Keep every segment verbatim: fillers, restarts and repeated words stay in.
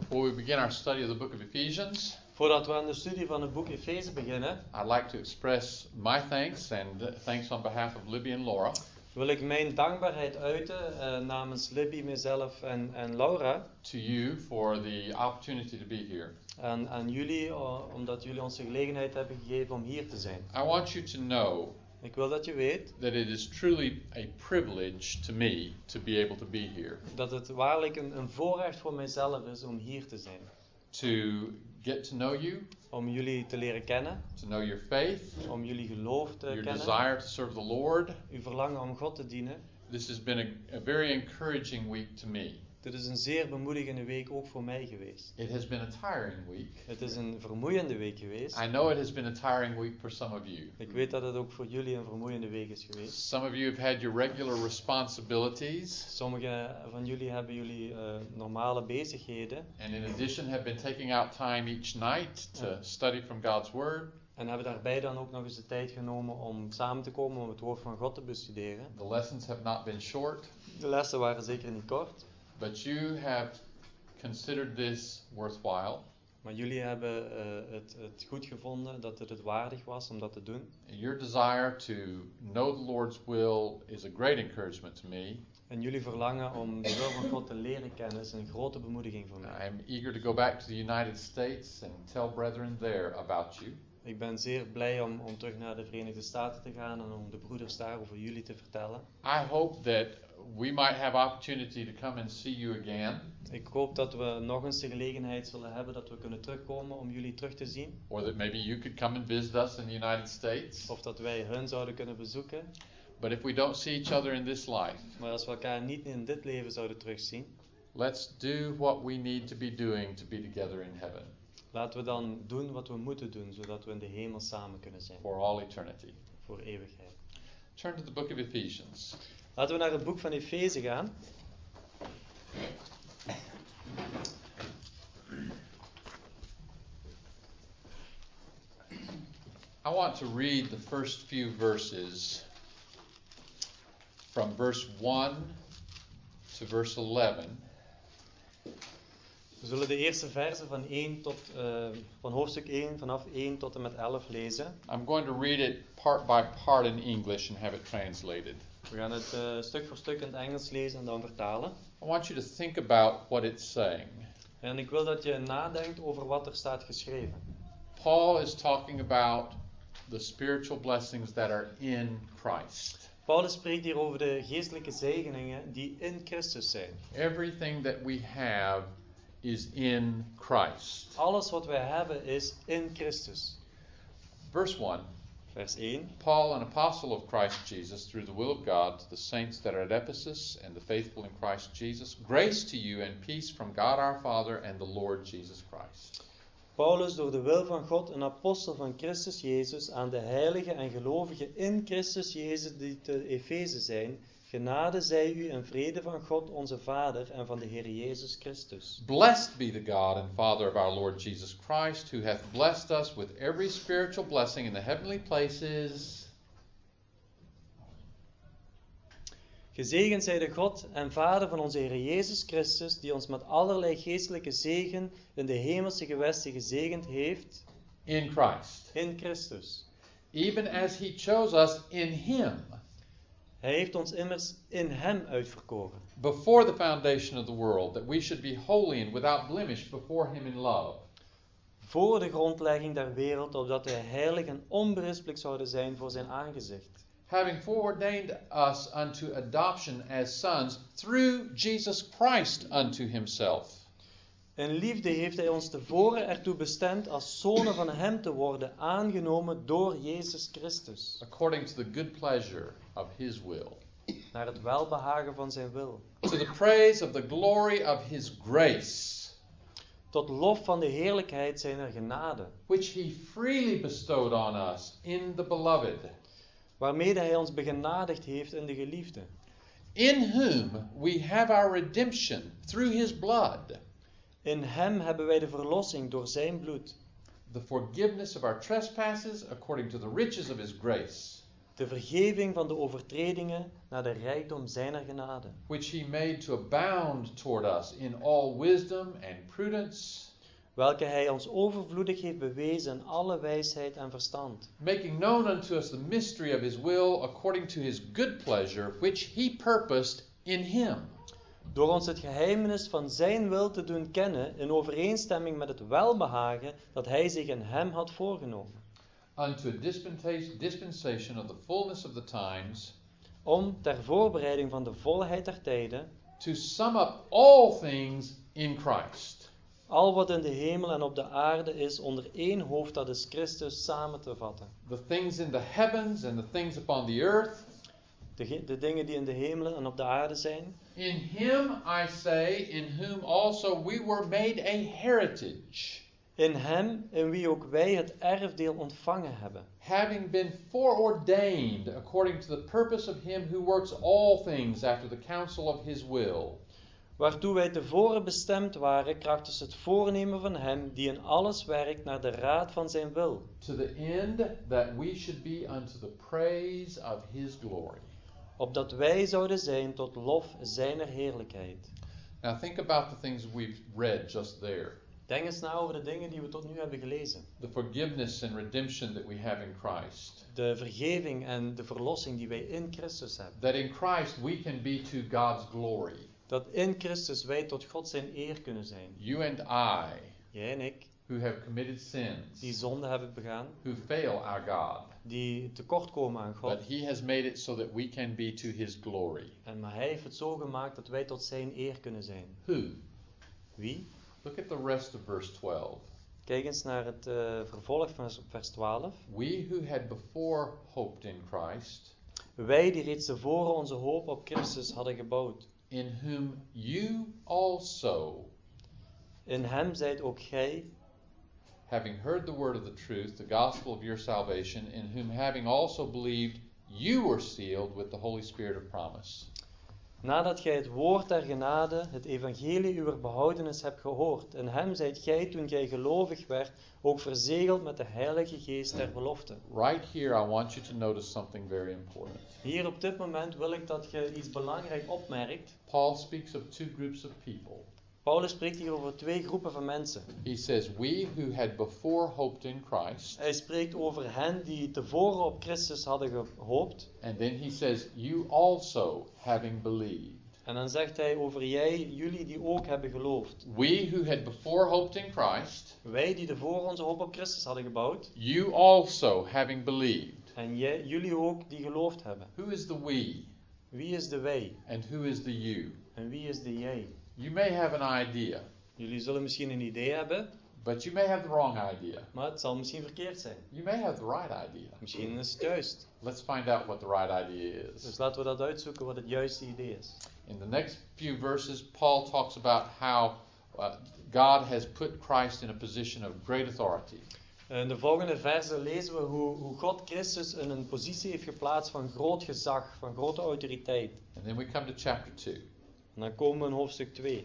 Before we begin our study of the book of Ephesians, Voordat we aan de studie van het boek Efeze beginnen, I'd like to express my thanks and thanks on behalf of Libby and Laura wil ik mijn dankbaarheid uiten uh, namens Libby, mezelf en, en Laura to you for the opportunity to be here. en aan jullie, uh, omdat jullie ons de gelegenheid hebben gegeven om hier te zijn. I want you to know Ik wil dat je weet that it is truly a privilege to me to be able to be here, dat het waarlijk een, een voorrecht voor mijzelf is om hier te zijn. to get to know you, Om jullie te leren kennen, to know your faith, om jullie geloof te your kennen, desire to serve the Lord. uw verlangen om God te dienen. This has been a, a very encouraging week to me. Dit is een zeer bemoedigende week ook voor mij geweest. It has been a tiring week. Het is een vermoeiende week geweest. I know it has been a tiring week for some of you. Ik weet dat het ook voor jullie een vermoeiende week is geweest. Some of you have had your regular responsibilities, Sommigen van jullie hebben jullie uh, normale bezigheden and in addition have been taking out time each night to Ja. study from God's Word. en hebben daarbij dan ook nog eens de tijd genomen om samen te komen om het woord van God te bestuderen. The lessons have not been short, De lessen waren zeker niet kort, but you have considered this worthwhile. maar jullie hebben uh, het, het goed gevonden dat het het waardig was om dat te doen. Your desire to know the Lord's will is a great encouragement to me. En jullie verlangen om de wil van God te leren kennen is een grote bemoediging voor mij. I'm eager to go back to the United States and tell brethren there about you. Ik ben zeer blij om, om terug naar de Verenigde Staten te gaan en om de broeders daar over jullie te vertellen. I hope that we might have opportunity to come and see you again, Ik hoop dat we nog eens de gelegenheid zullen hebben dat we kunnen terugkomen om jullie terug te zien. or that maybe you could come and visit us in the United States. Of dat wij hun zouden kunnen bezoeken. But if we don't see each other in this life, Maar als we elkaar niet in dit leven zouden terugzien, let's do what we need to be doing to be together in heaven laten we dan doen wat we moeten doen, zodat we in de hemel samen kunnen zijn. for all eternity. Voor eeuwigheid. Turn to the book of Ephesians. Laten we naar het boek van Efeze gaan. I want to read the first few verses from verse one to verse eleven. We zullen de eerste versen van, één tot, uh, van hoofdstuk één vanaf één tot en met elf lezen. I'm going to read it part by part in English and have it translated. We gaan het uh, stuk voor stuk in het Engels lezen en dan vertalen. I want you to think about what it's saying. En ik wil dat je nadenkt over wat er staat geschreven. Paul is talking about the spiritual blessings that are in Christ. Paulus spreekt hier over de geestelijke zegeningen die in Christus zijn. Everything that we have is in Christ. Alles wat wij hebben is in Christus. Verse one. Vers één. Paul, an apostle of Christ Jesus, through the will of God, to the saints that are at Ephesus and the faithful in Christ Jesus, grace to you and peace from God our Father and the Lord Jesus Christ. Paulus, door de wil van God, een apostel van Christus Jezus, aan de heiligen en gelovigen in Christus Jezus die te Efeze zijn, genade zij u en vrede van God onze Vader en van de Heer Jezus Christus. Blessed be the God and Father of our Lord Jesus Christ, who hath blessed us with every spiritual blessing in the heavenly places. Gezegend zij de God en Vader van onze Heer Jezus Christus, die ons met allerlei geestelijke zegen in de hemelse gewesten gezegend heeft, In Christ. in Christus. Even as he chose us in him Hij heeft ons immers in hem uitverkoren. before the foundation of the world, that we should be holy and without blemish before him in love. Voor de grondlegging der wereld, opdat wij heilig en onberispelijk zouden zijn voor zijn aangezicht. Having foreordained us unto adoption as sons through Jesus Christ unto himself. In liefde heeft hij ons tevoren ertoe bestemd als zonen van hem te worden, aangenomen door Jezus Christus. According to the good pleasure of his will. Naar het welbehagen van zijn wil. To the praise of the glory of his grace, Tot lof van de heerlijkheid zijner genade, which he freely bestowed on us in the beloved, waarmede hij ons begenadigd heeft in de geliefde. in whom we have our redemption through his blood, In hem hebben wij de verlossing door zijn bloed, the forgiveness of our trespasses according to the riches of his grace, de vergeving van de overtredingen naar de rijkdom zijner genade, which he made to abound toward us in all wisdom and prudence, welke hij ons overvloedig heeft bewezen in alle wijsheid en verstand, making known unto us the mystery of his will according to his good pleasure, which he purposed in him, door ons het geheimenis van zijn wil te doen kennen in overeenstemming met het welbehagen dat hij zich in hem had voorgenomen, unto a dispensation, dispensation of the fullness of the times, om ter voorbereiding van de volheid der tijden, to sum up all things in Christ, al wat in de hemel en op de aarde is onder één hoofd, dat is Christus, samen te vatten. the things in the heavens and the things upon the earth. De, ge- de dingen die in de hemelen en op de aarde zijn. In him, I say, in whom also we were made a heritage, In hem, in wie ook wij het erfdeel ontvangen hebben. having been foreordained according to the purpose of him who works all things after the counsel of his will, Waartoe wij tevoren bestemd waren, krachtens het voornemen van hem, die in alles werkt naar de raad van zijn wil. to the end that we should be unto the praise of his glory. Opdat wij zouden zijn tot lof zijner heerlijkheid. Now think about the things we've read just there. Denk eens na over de dingen die we tot nu hebben gelezen. The forgiveness and redemption that we have in Christ. De vergeving en de verlossing die wij in Christus hebben. That in Christ we can be to God's glory. Dat in Christus wij tot God zijn eer kunnen zijn. You and I, Jij en ik, who have committed sins, die zonde hebben begaan, who fail our God, die tekortkomen aan God. but he has made it so that we can be to his glory. En maar hij heeft het zo gemaakt dat wij tot zijn eer kunnen zijn. Who? Wie? Look at the rest of verse twelve. Kijk eens naar het uh, vervolg van vers twaalf. We who had before hoped in Christ, Wij die reeds tevoren onze hoop op Christus hadden gebouwd. in whom you also, In hem zijt ook gij, having heard the word of the truth, the gospel of your salvation, in whom having also believed, you were sealed with the Holy Spirit of promise. nadat gij het woord der genade, het evangelie uwer behoudenis hebt gehoord. In hem zijt gij, toen gij gelovig werd, ook verzegeld met de heilige geest der belofte. Right here, I want you to notice something very important. Hier op dit moment wil ik dat je iets belangrijk opmerkt. Paul speaks of two groups of people. Paulus spreekt hier over twee groepen van mensen. He says, we who had before hoped in Christ, Hij spreekt over hen die tevoren op Christus hadden gehoopt. and then he says, you also having believed. En dan zegt hij over jij, jullie die ook hebben geloofd. We who had before hoped in Christ, Wij die tevoren onze hoop op Christus hadden gebouwd. you also having believed. En jij, jullie ook die geloofd hebben. Who is the we, Wie is de wij? and who is the you? En wie is de jij? You may have an idea, Jullie zullen misschien een idee hebben, but you may have the wrong idea. maar het zal misschien verkeerd zijn. You may have the right idea. Misschien is het juist. Let's find out what the right idea Dus is. laten we dat uitzoeken wat het juiste idee is. In the next few verses, Paul talks about how uh, God has put Christ in a position of great authority. In de volgende versen lezen we hoe, hoe God Christus in een positie heeft geplaatst van groot gezag, van grote autoriteit. And then we come to chapter two. En dan komen we in hoofdstuk twee.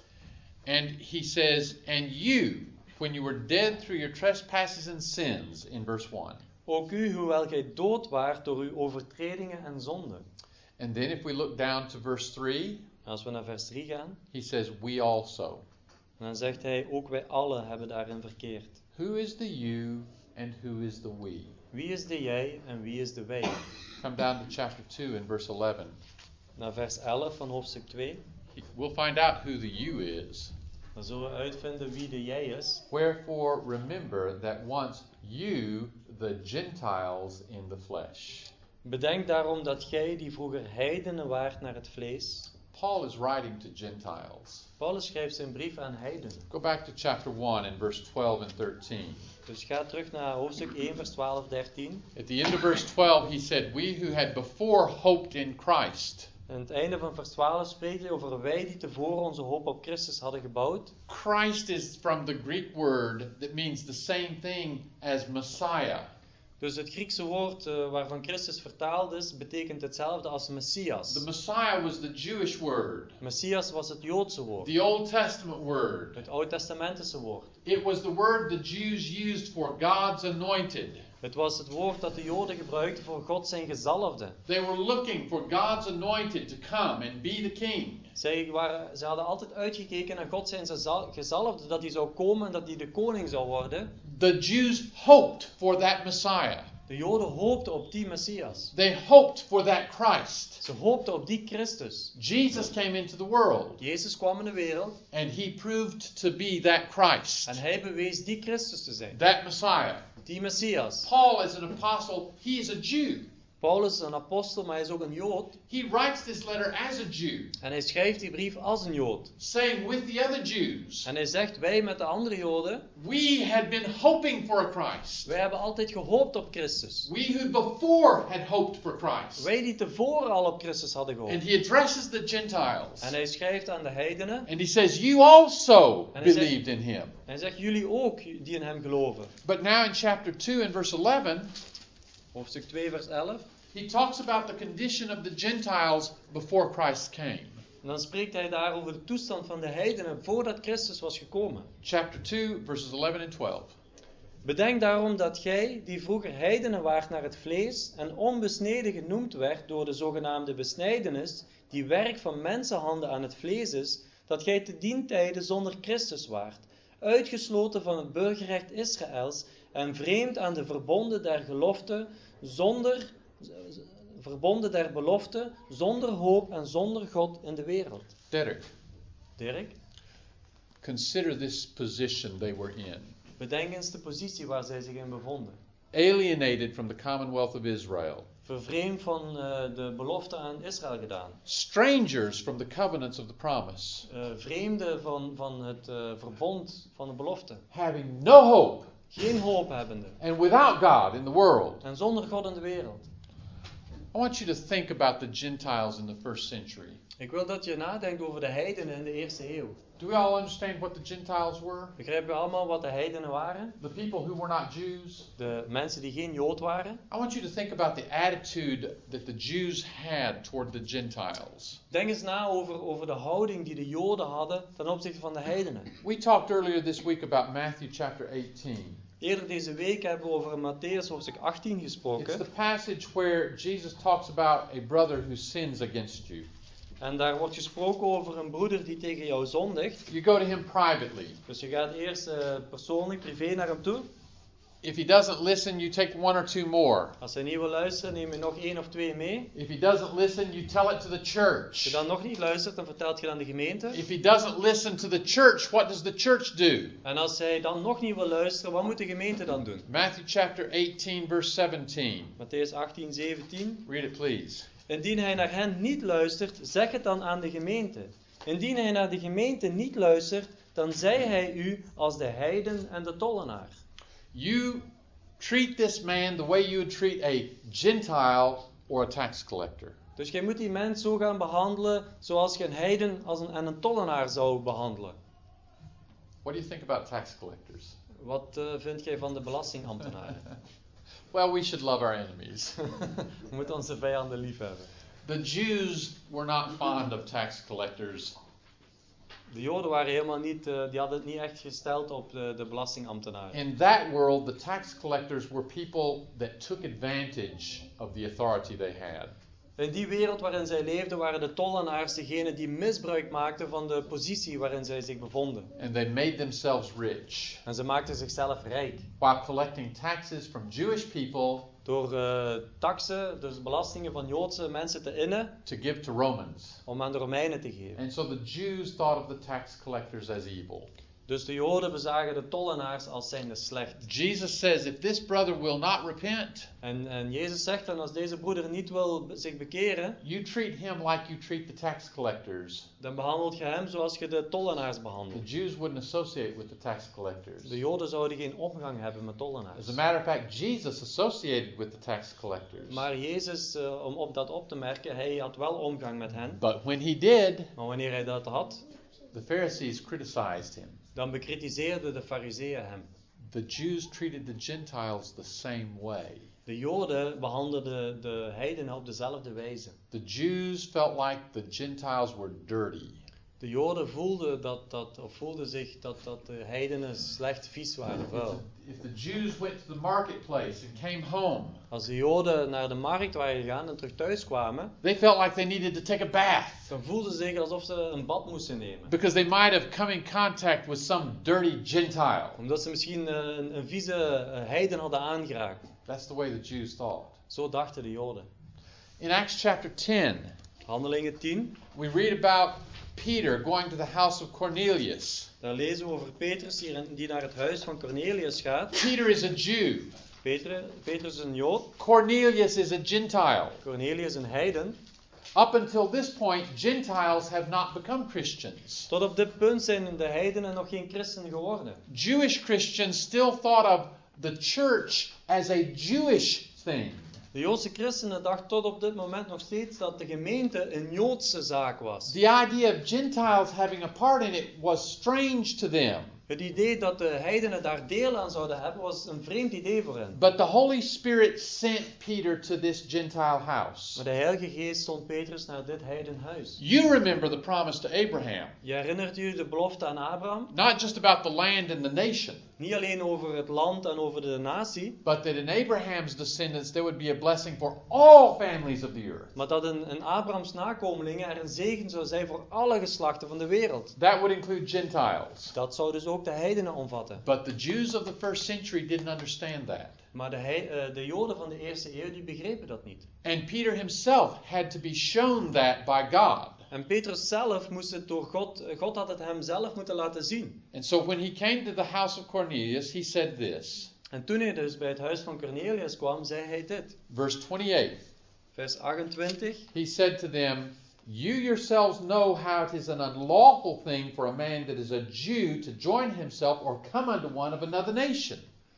And he says, and you, when you were dead through your trespasses and sins, in verse one. Ook u, hoewel gij dood waart door uw overtredingen en zonden. And then if we look down to verse three, En als we naar vers drie gaan, he says, we also. en dan zegt hij, ook wij allen hebben daarin verkeerd. Who is the you and who is the we? Wie is de jij en wie is de wij? Come down to chapter two in verse eleven. Naar vers elf van hoofdstuk twee. We'll find out who the you is. Dan zullen we uitvinden wie de jij is. Wherefore remember that once you, the Gentiles in the flesh. Bedenk daarom dat gij die vroeger heidenen waart naar het vlees. Paul is writing to Gentiles. Paulus schrijft zijn brief aan heidenen. Go back to chapter one in verse twelve and thirteen. Dus ga terug naar hoofdstuk één, vers twaalf, dertien. At the end of verse twelve, he said, we who had before hoped in Christ. Aan het einde van vers twaalf spreekt hij over wij die tevoren onze hoop op Christus hadden gebouwd. Christ is from the Greek word that means the same thing as Messiah. Dus het Griekse woord uh, waarvan Christus vertaald is, betekent hetzelfde als Messias. The Messiah was the Jewish word, Messias was het Joodse woord. the Old Testament word. Het Oud-testamentische woord. It was the word the Jews used for God's anointed. Het was het woord dat de Joden gebruikten voor God zijn gezalfde. They were looking for God's anointed to come and be the king. Zij, waren, ze hadden altijd uitgekeken naar God zijn gezalfde, dat hij zou komen en dat hij de koning zou worden. The Jews hoped for that Messiah. De Joden hoopten op die Messias. They hoped for that Christ. Ze hoopten op die Christus. Jesus came into the world. Jezus kwam in de wereld. And he proved to be that Christ. En hij bewees die Christus te zijn. That Messiah. Die Messias. Paul is an apostle. He is a Jew. Paulus is een apostel, maar hij is ook een Jood. He writes this letter as a Jew. En hij schrijft die brief als een Jood. Saying with the other Jews. En hij zegt, wij met de andere Joden. We had been hoping for a Christ. Wij hebben altijd gehoopt op Christus. We who before had hoped for Christ. Wij die tevoren al op Christus hadden gehoopt. And he addresses the Gentiles. En hij schrijft aan de heidenen. And he says, you also En hij believed zegt, in him. En hij zegt, jullie ook die in hem geloven. But now in chapter two and verse eleven. Hoofdstuk twee vers elf. He talks about the condition of the Gentiles before Christ came. En dan spreekt hij daar over de toestand van de heidenen voordat Christus was gekomen. Chapter two, verses eleven and twelve. Bedenk daarom dat gij, die vroeger heidenen waart naar het vlees en onbesneden genoemd werd door de zogenaamde besnijdenis, die werk van mensenhanden aan het vlees is, dat gij te dien tijde zonder Christus waart, uitgesloten van het burgerrecht Israëls en vreemd aan de verbonden der gelofte, zonder verbonden der belofte, zonder hoop en zonder God in de wereld. Dirk. Dirk. Consider this position they were in. Bedenk eens de positie waar zij zich in bevonden. Alienated from the commonwealth of Israel. Vervreemd van uh, de belofte aan Israël gedaan. Strangers from the covenants of the promise. Uh, vreemden van, van het uh, verbond van de belofte. Having no hope. Geen hoop hebbende. And without God in the world. En zonder God in de wereld. I want you to think about the Gentiles in the first century. Ik wil dat je nadenkt over de heidenen in de eerste eeuw. Do we all understand what the Gentiles were? Begrijpen we allemaal wat de heidenen waren? The people who were not Jews. De mensen die geen Jood waren. I want you to think about the attitude that the Jews had toward the Gentiles. Denk eens na over, over de houding die de Joden hadden ten opzichte van de heidenen. We talked earlier this week about Matthew chapter eighteen. Eerder deze week hebben we over Matthäus hoofdstuk achttien gesproken. It's the passage where Jesus talks about a brother who sins against you. En daar wordt gesproken over een broeder die tegen jou zondigt. You go to him privately. Dus je gaat eerst uh, persoonlijk, privé naar hem toe. If he doesn't listen, you take one or two more. Als hij niet wil luisteren, neem je nog één of twee mee. If he doesn't listen, you tell it to the church. Als je dan nog niet luistert, dan vertelt je dan de gemeente. If he doesn't listen to the church, what does the church do? En als hij dan nog niet wil luisteren, wat moet de gemeente dan doen? Matthew chapter eighteen, verse seventeen. Matthäus achttien, zeventien. Read it, please. Indien hij naar hen niet luistert, zeg het dan aan de gemeente. Indien hij naar de gemeente niet luistert, dan zij hij u als de heiden en de tollenaar. You treat this man the way you would treat a Gentile or a tax collector. Dus jij moet die mens zo gaan behandelen zoals je een heiden als een, en een tollenaar zou behandelen. What do you think about tax collectors? Wat uh, vind jij van de belastingambtenaren? Well, we should love our enemies. We moeten onze vijanden lief hebben. The Jews were not fond of tax collectors. De Joden waren helemaal niet, uh, die hadden het niet echt gesteld op de, de belastingambtenaren. In that world, the tax collectors were people that took advantage of the authority they had. In die wereld waarin zij leefden waren de tollenaars degenen die misbruik maakten van de positie waarin zij zich bevonden. And they made themselves rich. En ze maakten zichzelf rijk. While collecting taxes from Jewish people. Door uh, taxen, dus belastingen van Joodse mensen te innen. To give to Romans. Om aan de Romeinen te geven. And so the Jews thought of the tax collectors as evil. Dus de Joden bezagen de tollenaars als zijnde slecht. Jesus says, if this brother will not repent. En, en Jezus zegt dan, als deze broeder niet wil zich bekeren. You treat him like you treat the tax collectors. Dan behandelt je hem zoals je de tollenaars behandelt. The Jews wouldn't associate with the tax collectors. De Joden zouden geen omgang hebben met tollenaars. As a matter of fact, Jesus associated with the tax collectors. Maar Jezus, uh, om op dat op te merken, hij had wel omgang met hen. But when he did, maar wanneer hij dat had, the Pharisees criticized him. Dan bekritiseerden de Farizeeën hem. The Jews treated the Gentiles the same way. De Joden behandelden de heidenen op dezelfde wijze. The Jews felt like the Gentiles were dirty. De Joden voelden, dat, dat, of voelden zich dat, dat de heidenen slecht, vies waren, vuil. If the Jews went to the marketplace and came home, Als de Joden naar de markt waren gegaan en terug thuis kwamen, they felt like they needed to take a bath dan voelden ze zich alsof ze een bad moesten nemen. because they might have come in contact with some dirty Gentile. Omdat ze misschien uh, een, een vieze uh, heiden hadden aangeraakt. That's the way the Jews thought. Zo dachten de Joden. In Acts chapter ten, Handelingen tien, we read about Peter going to the house of Cornelius. daar lezen we over Petrus die, die naar het huis van Cornelius gaat. Peter is a Jew. Peter, Petrus is een Jood, Cornelius is a Gentile. Cornelius een heiden. Up until this point, Gentiles have not become Christians. Tot op dit punt zijn de heidenen nog geen christen geworden. Jewish Christians still thought of the church as a Jewish thing. De Joodse christenen dachten tot op dit moment nog steeds dat de gemeente een Joodse zaak was. The idea of Gentiles having a part in it was strange to them. Het idee dat de heidenen daar deel aan zouden hebben was een vreemd idee voor hen. But the Holy Spirit sent Peter to this Gentile house. Maar de Heilige Geest zond Petrus naar dit heidenhuis. You remember the promise to Abraham. Je herinnert u de belofte aan Abraham? Not just about the land and the nation, Niet alleen over het land en over de natie, but that in Abraham's descendants there would be a blessing for all families of the earth. maar dat in, in Abrahams nakomelingen er een zegen zou zijn voor alle geslachten van de wereld. That would include Gentiles. Dat zou dus ook de heidenen omvatten. But the Jews of the first century didn't understand that. Maar de, hei- uh, de Joden van de eerste eeuw die begrepen dat niet. And Peter himself had to be shown that by God. En Petrus zelf moest het door God, God had het hem zelf moeten laten zien. And so when he came to the house of Cornelius, he said this. En toen hij dus bij het huis van Cornelius kwam, zei hij dit. Verse twenty-eight. Vers achtentwintig. He said to them, "You yourselves know how it is an unlawful thing for a man that is a Jew to join himself or come unto one of another nation."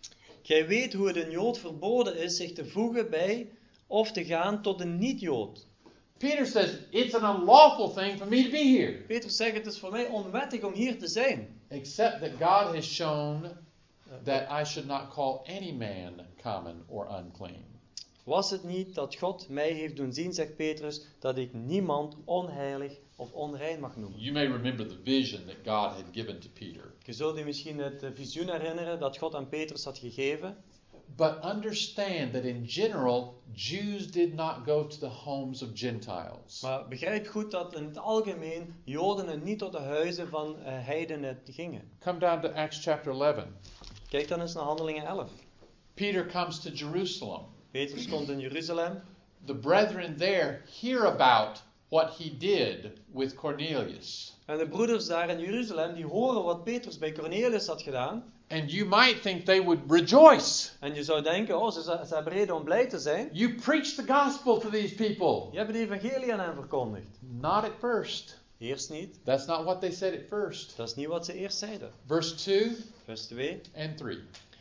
Gij weet hoe het een Jood verboden is zich te voegen bij of te gaan tot een niet-Jood. Peter says, "It's an unlawful thing for me to be here." Petrus zegt, het is voor mij onwettig om hier te zijn. Except that God has shown that I should not call any man common or unclean. Was het niet dat God mij heeft doen zien, zegt Petrus, dat ik niemand onheilig of onrein mag noemen. You may remember the vision that God had given to Peter. Je zult je misschien het eh, visioen herinneren dat God aan Petrus had gegeven. But understand that in general, Jews did not go to the homes of Gentiles. Maar begrijp goed dat in het algemeen Joden niet tot de huizen van uh, heidenen gingen. Come down to Acts chapter eleven. Kijk dan eens naar Handelingen elf. Peter comes to Jerusalem. Petrus komt in Jeruzalem. The brethren there hear about what he did with Cornelius. En de broeders daar in Jeruzalem die horen wat Petrus bij Cornelius had gedaan. And you might think they would rejoice. En je zou denken, oh, ze, ze hebben reden om blij te zijn. You preach the gospel to these people. Je hebt de evangelie aan hen verkondigd. Not at first. Eerst niet. That's not what they said at first. Dat is niet wat ze eerst zeiden. Verse two Vers twee. and three.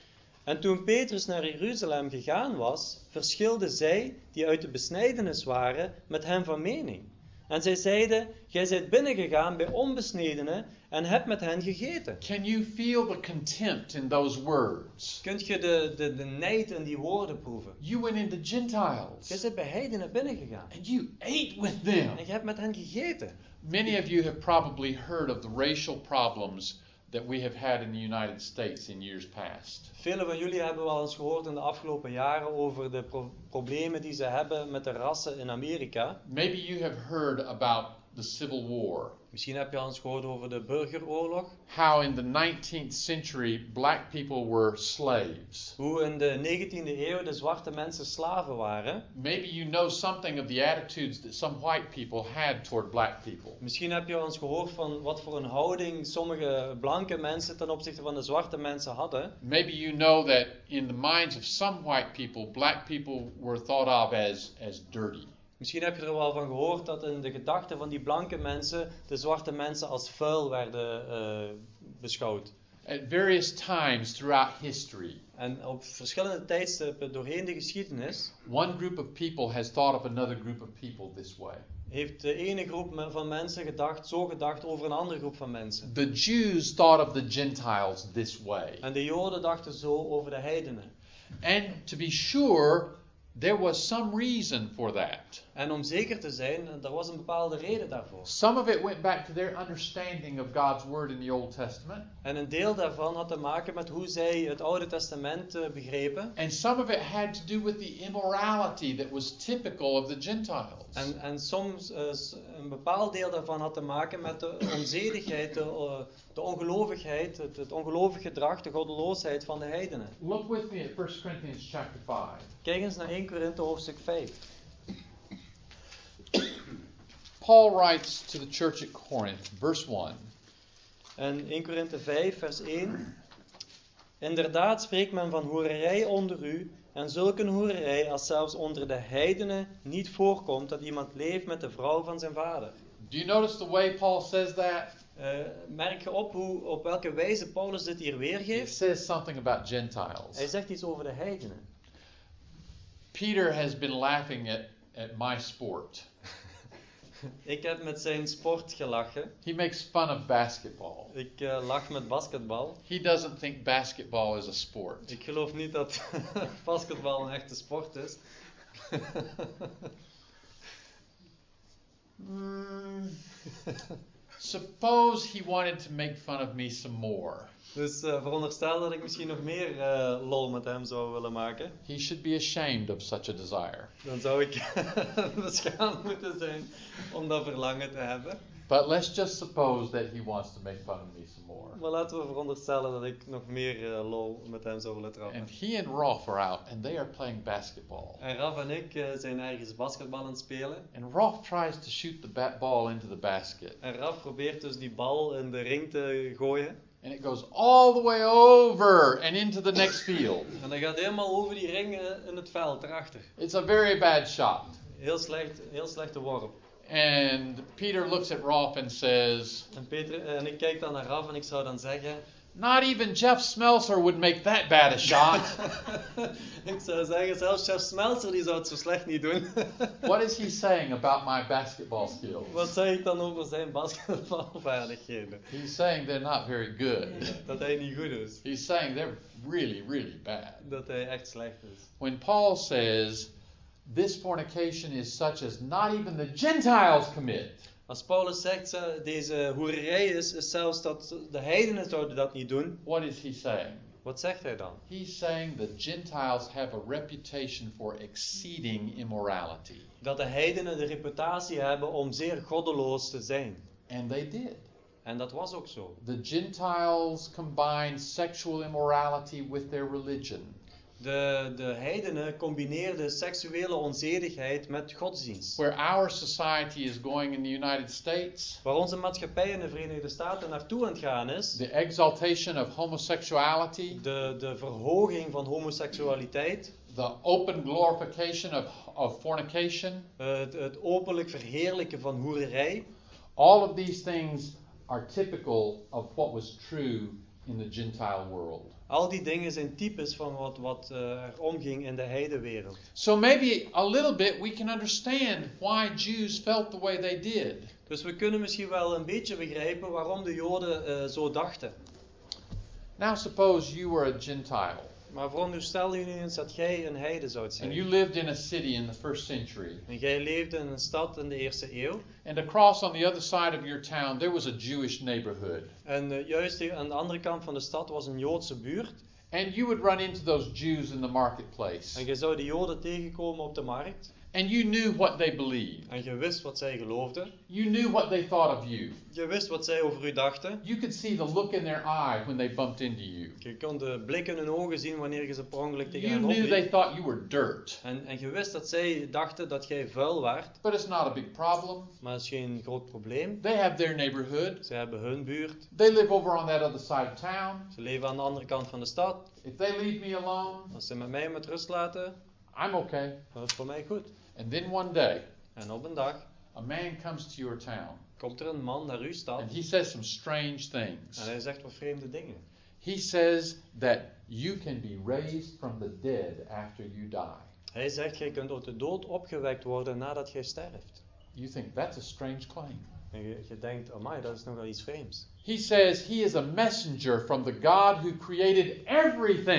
En toen Petrus naar Jeruzalem gegaan was, verschilden zij, die uit de besnijdenis waren, met hem van mening. En zij zeiden, gij zijt binnengegaan bij onbesnedenen en hebt met hen gegeten. Can you feel the contempt in those words? Kunt je de, de, de nijd in die woorden proeven? You went into Gentiles Gij zijt bij heidenen binnengegaan. and you ate with them. En je hebt met hen gegeten. Many of you have probably heard of the racial problems that we have had in the United States in years past. Velen van jullie hebben wel eens gehoord in de afgelopen jaren over de pro- problemen die ze hebben met de rassen in Amerika. Maybe you have heard about the Civil War. Misschien heb je al eens gehoord over de burgeroorlog. How in the nineteenth century black people were slaves. Hoe in de negentiende eeuw de zwarte mensen slaven waren. Maybe you know something of the attitudes that some white people had toward black people. Misschien heb je al eens gehoord van wat voor een houding sommige blanke mensen ten opzichte van de zwarte mensen hadden. Maybe you know that in the minds of some white people, black people were thought of as, as dirty. Misschien heb je er wel van gehoord dat in de gedachten van die blanke mensen de zwarte mensen als vuil werden uh, beschouwd. At various times throughout history, En op verschillende tijdstippen doorheen de geschiedenis one group of people has thought of another group of people this way. heeft de ene groep me- van mensen gedacht, zo gedacht over een andere groep van mensen. The Jews thought of the Gentiles this way. En de Joden dachten zo over de heidenen. And to be sure, there was some reason for that. En om zeker te zijn, er was een bepaalde reden daarvoor. Some of it went back to their understanding of God's word in the Old Testament. En een deel daarvan had te maken met hoe zij het Oude Testament uh, begrepen. And some of it had to do with the immorality that was typical of the Gentiles. En, en soms, uh, een bepaald deel daarvan had te maken met de onzedigheid, de, uh, de ongelovigheid, het, het ongelovig gedrag, de goddeloosheid van de heidenen. Look with me at First Corinthians chapter five. Kijk eens naar Eerste Korinthe hoofdstuk vijf. Paul writes to the church at Corinth, verse one. En Eerste Korinthe vijf, vers één. Inderdaad spreekt men van hoererij onder u, en zulke hoererij als zelfs onder de heidenen niet voorkomt dat iemand leeft met de vrouw van zijn vader. Do you notice the way Paul says that? Uh, merk je op hoe, op welke wijze Paulus dit hier He weergeeft? says something about Gentiles. Hij zegt iets over de heidenen. Peter has been laughing at, at my sport. Ik heb met zijn sport gelachen. He makes fun of basketball. Ik uh, lach met basketbal. He doesn't think basketball is a sport. Ik geloof niet dat basketbal een echte sport is. Mm, suppose he wanted to make fun of me some more. Dus uh, veronderstel dat ik misschien nog meer uh, lol met hem zou willen maken. He should be ashamed of such a desire. Dan zou ik beschaamd moeten zijn om dat verlangen te hebben. But let's just suppose that he wants to make fun of me some more. Maar laten we veronderstellen dat ik nog meer uh, lol met hem zou willen trappen. And he and Rolf are out and they are playing basketball. En Raf en ik uh, zijn ergens basketbal aan het spelen. And Rolf tries to shoot the bat ball into the basket. En Raf probeert dus die bal in de ring te gooien. And it goes all the way over and into the next field. En dan gaat helemaal over die ring uh, in het veld, erachter. It's a very bad shot. Heel slecht, heel slechte worp. And Peter looks at Rolf and says, En, Peter, en ik kijk dan naar Raf en ik zou dan zeggen... not even Jeff Smeltzer would make that bad a shot. Ik zou zeggen, zelfs Chef Smeltzer die zou het zo slecht niet doen. What is he saying about my basketball skills? Wat zeg ik dan over zijn basketbalvaardigheden? He's saying they're not very good. Dat hij niet goed is. He's saying they're really, really bad. Dat hij echt slecht is. When Paul says, this fornication is such as not even the Gentiles commit. Als Paulus zegt, deze hoererij is, is zelfs dat de heidenen zouden dat niet doen. What is he saying? Wat zegt hij dan? He's saying the Gentiles have a reputation for exceeding immorality. Dat de heidenen de reputatie hebben om zeer goddeloos te zijn. And they did. En dat was ook zo. The Gentiles combined sexual immorality with their religion. De, de heidenen combineerden seksuele onzedigheid met godsdienst. Where our society is going in the United States, Waar onze maatschappij in de Verenigde Staten naartoe aan het gaan is, the exaltation of homosexuality, de, de verhoging van homoseksualiteit, the open glorification of, of fornication, uh, het, het openlijk verheerlijken van hoererij, all of these things are typical of what was true in the Gentile world. al die dingen zijn types van wat, wat uh, er omging in de heidenwereld. So maybe a little bit we can understand why Jews felt the way they did. Dus we kunnen misschien wel een beetje begrijpen waarom de Joden uh, zo dachten. Now suppose you were a Gentile Maar veronderstel je nu eens dat jij een heide zou and zijn. you lived in a city in the first century. En jij leefde in een stad in de eerste eeuw. And across on the other side of your town there was a Jewish neighborhood. En uh, juist aan de andere kant van de stad was een Joodse buurt. And you would run into those Jews in the marketplace. En je zou die Joden tegenkomen op de markt. And you knew what they believed. En je wist wat zij geloofden. You knew what they thought of you. Je wist wat zij over u dachten. You could see the look in their eye when they bumped into you. Je kon de blik in hun ogen zien wanneer je ze per ongeluk tegen You hen knew they opliep. thought you were dirt. En, en je wist dat zij dachten dat jij vuil waart. But it's not a big problem. Maar dat is geen groot probleem. They have their neighborhood. Ze hebben hun buurt. They live over on that other side of town. Ze leven aan de andere kant van de stad. If they leave me alone, Als ze met mij met rust laten, I'm okay. dan is het voor mij goed. And then one day, En op een dag a man comes to your town komt er een man naar uw stad. and he says some strange things. En hij zegt wat vreemde dingen. He says that you can be raised from the dead after you die. Hij zegt, jij kunt uit de dood opgewekt worden nadat jij sterft. You think that's a strange claim. En je, je denkt, amai, dat is nogal iets vreemds. He says he is a messenger from the God who created everything.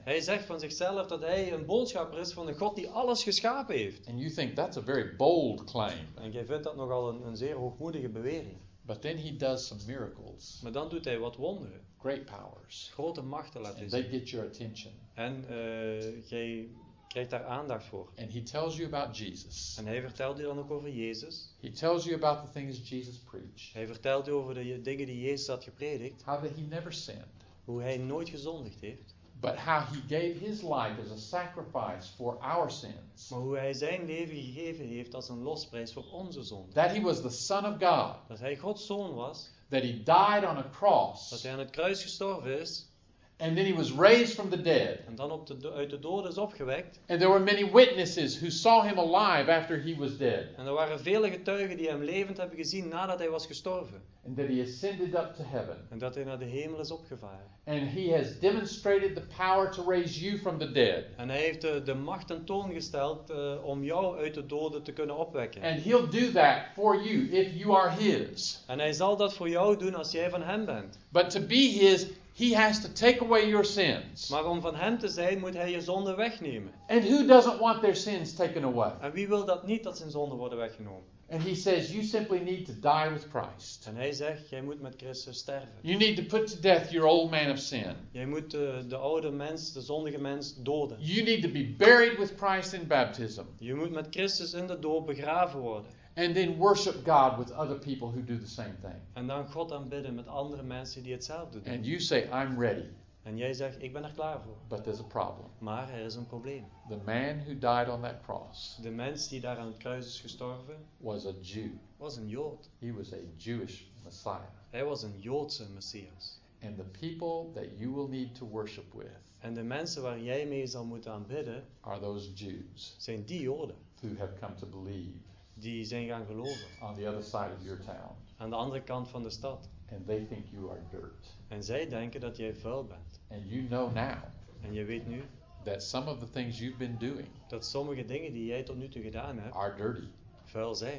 Hij zegt van zichzelf dat hij een boodschapper is van een God die alles geschapen heeft. And you think that's a very bold claim. En jij vindt dat nogal een, een zeer hoogmoedige bewering. But then he does some miracles, Maar dan doet hij wat wonderen. great powers. Grote machten laat hij And they zien. get your attention. En uh, jij krijgt daar aandacht voor. And he tells you about Jesus. En hij vertelt u dan ook over Jezus. He tells you about the things Jesus preached. Hij vertelt u over de dingen die Jezus had gepredikt. How that he never sinned. Hoe hij nooit gezondigd heeft. But how he gave his life as a sacrifice for our sins. Maar hoe hij zijn leven gegeven heeft als een losprijs voor onze zonde. That he was the Son of God. Dat hij Gods zoon was. That he died on a Dat cross. hij aan het kruis gestorven is. And then he was raised from the dead. En dan op de, uit de doden is opgewekt. And there were many witnesses who saw him alive after he was dead. En er waren vele getuigen die hem levend hebben gezien nadat hij was gestorven. And that he ascended up to heaven. En dat hij naar de hemel is opgevaren. And he has demonstrated the power to raise you from the dead. En hij heeft de, de macht tentoongesteld uh, om jou uit de doden te kunnen opwekken. And he'll do that for you if you are his. En hij zal dat voor jou doen als jij van hem bent. But to be his, he has to take away your sins. Maar om van hem te zijn, moet hij je zonden wegnemen. And who doesn't want their sins taken away? En wie wil dat niet, dat zijn zonden worden weggenomen? And he says you simply need to die with Christ. En hij zegt, jij moet met Christus sterven. You need to put to death your old man of sin. Jij moet de, de oude mens, de zondige mens, doden. You need to be buried with Christ in baptism. Je moet met Christus in de dood begraven worden. And then worship God with other people who do the same thing. En dan God aanbidden met andere mensen die hetzelfde doen. And you say, I'm ready. En jij zegt, ik ben er klaar voor. But there's a problem. Maar er is een probleem. The man who died on that cross De mens die daar aan het kruis is gestorven, was a Jew. was een Jood. He was a Jewish Messiah. Hij was een Joodse Messias. And the people that you will need to worship with En de mensen waar jij mee zal moeten aanbidden, are those Jews zijn die Joden. who have come to believe Die zijn gaan geloven. on the other side of your town. Aan de andere kant van de stad. And they think you are dirt. En zij denken dat jij vuil bent. And you know now En je weet nu that some of the things you've been doing dat sommige dingen die jij tot nu toe gedaan hebt, are dirty. vuil zijn.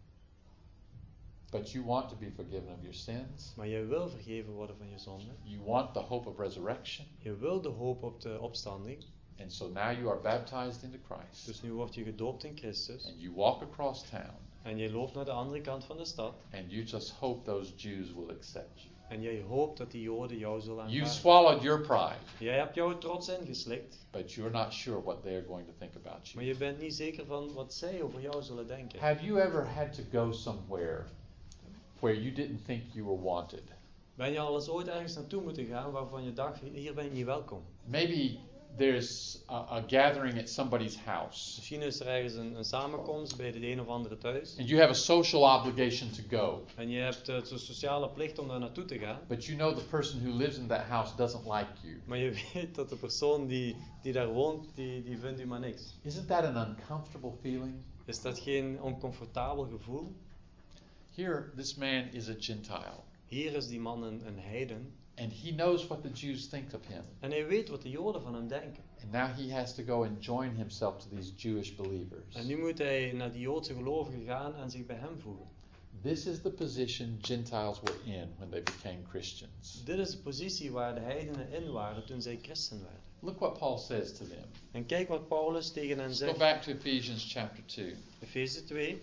But you want to be forgiven of your sins. Maar je wil vergeven worden van je zonden. You want the hope of resurrection. Je wil de hoop op de opstanding. And so now you are baptized into Christ. Dus nu word je gedoopt in Christus. And you walk across town. En je loopt naar de andere kant van de stad. And you just hope those Jews will accept you. En jij hoopt dat die Joden jou zullen You've aanvaarden. swallowed your pride. Jij hebt jouw trots ingeslikt. But you're not sure what they're going to think about Maar you. je bent niet zeker van wat zij over jou zullen denken. Have you ever had to go somewhere where you didn't think you were wanted? Ben je al eens ooit ergens naartoe moeten gaan waarvan je dacht, hier ben je niet welkom? Maybe there's a, a gathering at somebody's house. Misschien is er ergens een, een samenkomst bij de een of andere thuis. And you have a social obligation to go. En je hebt uh, zo'n sociale plicht om daar naartoe te gaan. But you know the person who lives in that house doesn't like you. Maar je weet dat de persoon die, die daar woont, die, die vindt u maar niks. Isn't that an uncomfortable feeling? Is dat geen oncomfortabel gevoel? Here, this man is a Gentile. Hier is die man een, een heiden. And he knows what the Jews think of him. En hij weet wat de Joden van hem denken. And now he has to go and join himself to these Jewish believers. En nu moet hij naar die Joodse gelovigen gaan en zich bij hem voegen. This is the position Gentiles were in when they became Christians. Dit is de positie waar de heidenen in waren toen zij christen werden. Look what Paul says to them. En kijk wat Paulus tegen hen Let's go zegt. back to Ephesians chapter two. Efeze twee.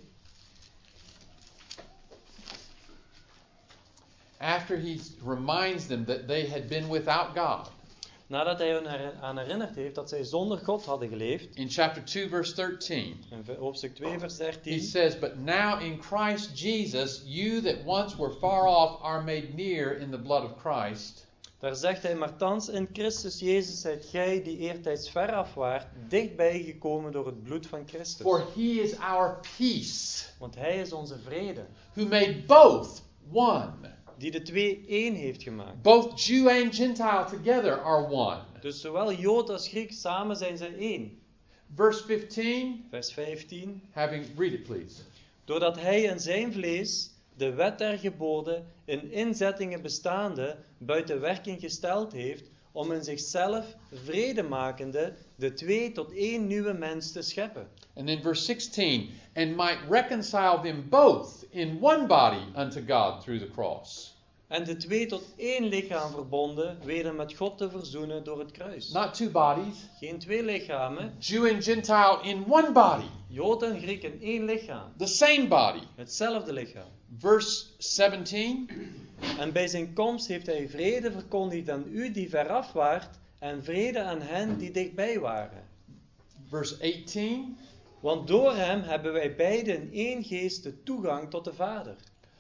After he reminds them that they had been without God. Nadat hij hen eraan herinnerd heeft dat zij zonder God hadden geleefd. In chapter two verse thirteen. In hoofdstuk twee vers He dertien. says, but now in Christ Jesus, you that once were far off are made near in the blood of Christ. Daar zegt hij, maar thans in Christus Jezus zijt gij die eertijds ver af waart, dichtbij gekomen door het bloed van Christus. For he is our peace, Want hij is onze vrede, who made both one. die de twee één heeft gemaakt. Both Jew and Gentile together are one. Dus zowel Jood als Griek samen zijn zij één. Verse fifteen, Vers vijftien. having, read it please. Doordat hij in zijn vlees de wet der geboden in inzettingen bestaande buiten werking gesteld heeft, om in zichzelf vredemakende de twee tot één nieuwe mens te scheppen. And then verse sixteen, and might reconcile them both in one body unto God through the cross. En de twee tot één lichaam verbonden, weder met God te verzoenen door het kruis. Not two bodies. Geen twee lichamen, Jew and Gentile in one body. Jood en Griek in één lichaam. The same body. Hetzelfde lichaam. Verse seventeen. En bij zijn komst heeft hij vrede verkondigd aan u die veraf waart, en vrede aan hen die dichtbij waren. Verse eighteen. Want door hem hebben wij beiden in één geest de toegang tot de Vader.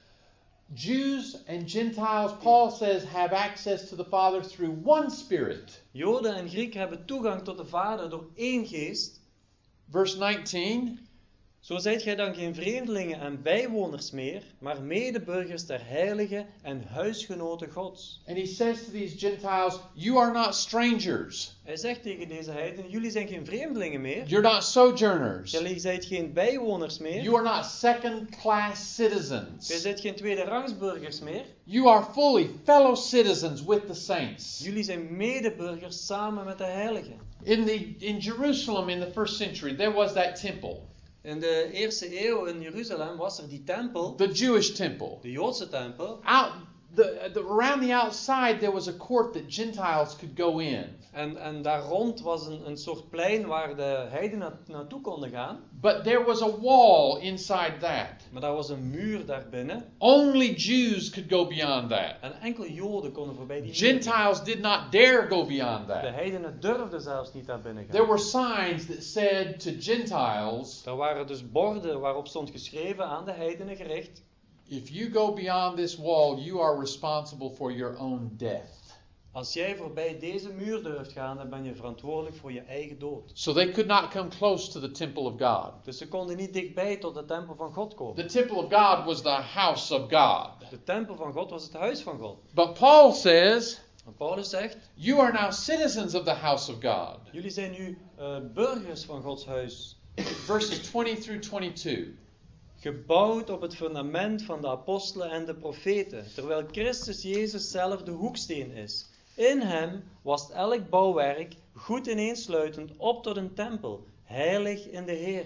Jews and Gentiles, Paul says, have access to the Father through one Spirit. Joden en Grieken hebben toegang tot de Vader door één geest. Verse nineteen. Zo zijt gij dan geen vreemdelingen en bijwoners meer, maar medeburgers der heiligen en huisgenoten Gods. And he says to these Gentiles, you are not strangers. Hij zegt tegen deze heidenen, jullie zijn geen vreemdelingen meer. You're not sojourners. Jullie zijn geen bijwoners meer. You are not second-class Jij citizens. zijn geen tweede rangsburgers meer. You are fully fellow citizens with the saints. Jullie zijn medeburgers samen met de heiligen. In the in Jerusalem in the first century, there was that temple, In de eerste eeuw in Jeruzalem was er die tempel, the Jewish temple. de Joodse tempel. Out the, the around the outside there was a court that Gentiles could go in. En, en daar rond was een, een soort plein waar de heidenen na, naartoe konden gaan. But there was a wall inside that. Maar daar was een muur daarbinnen. Only Jews could go beyond that. En enkel Joden konden voorbij die muur. Gentiles did not dare go beyond De that. heidenen durfden zelfs niet daar binnen gaan. There were signs that said to Gentiles, Er waren dus borden waarop stond geschreven aan de heidenen gericht. if you go beyond this wall, you are responsible for your own death. Als jij voorbij deze muur durft gaan, dan ben je verantwoordelijk voor je eigen dood. So they could not come close to the temple of God. Dus ze konden niet dichtbij tot de tempel van God komen. The temple of God was the house of God. De tempel van God was het huis van God. But Paul says, En Paulus zegt, you are now citizens of the house of God. jullie zijn nu uh, burgers van Gods huis. Verses twenty through twenty-two. Gebouwd op het fundament van de apostelen en de profeten, terwijl Christus Jezus zelf de hoeksteen is. In hem was elk bouwwerk goed ineensluitend op tot een tempel, heilig in de Heer.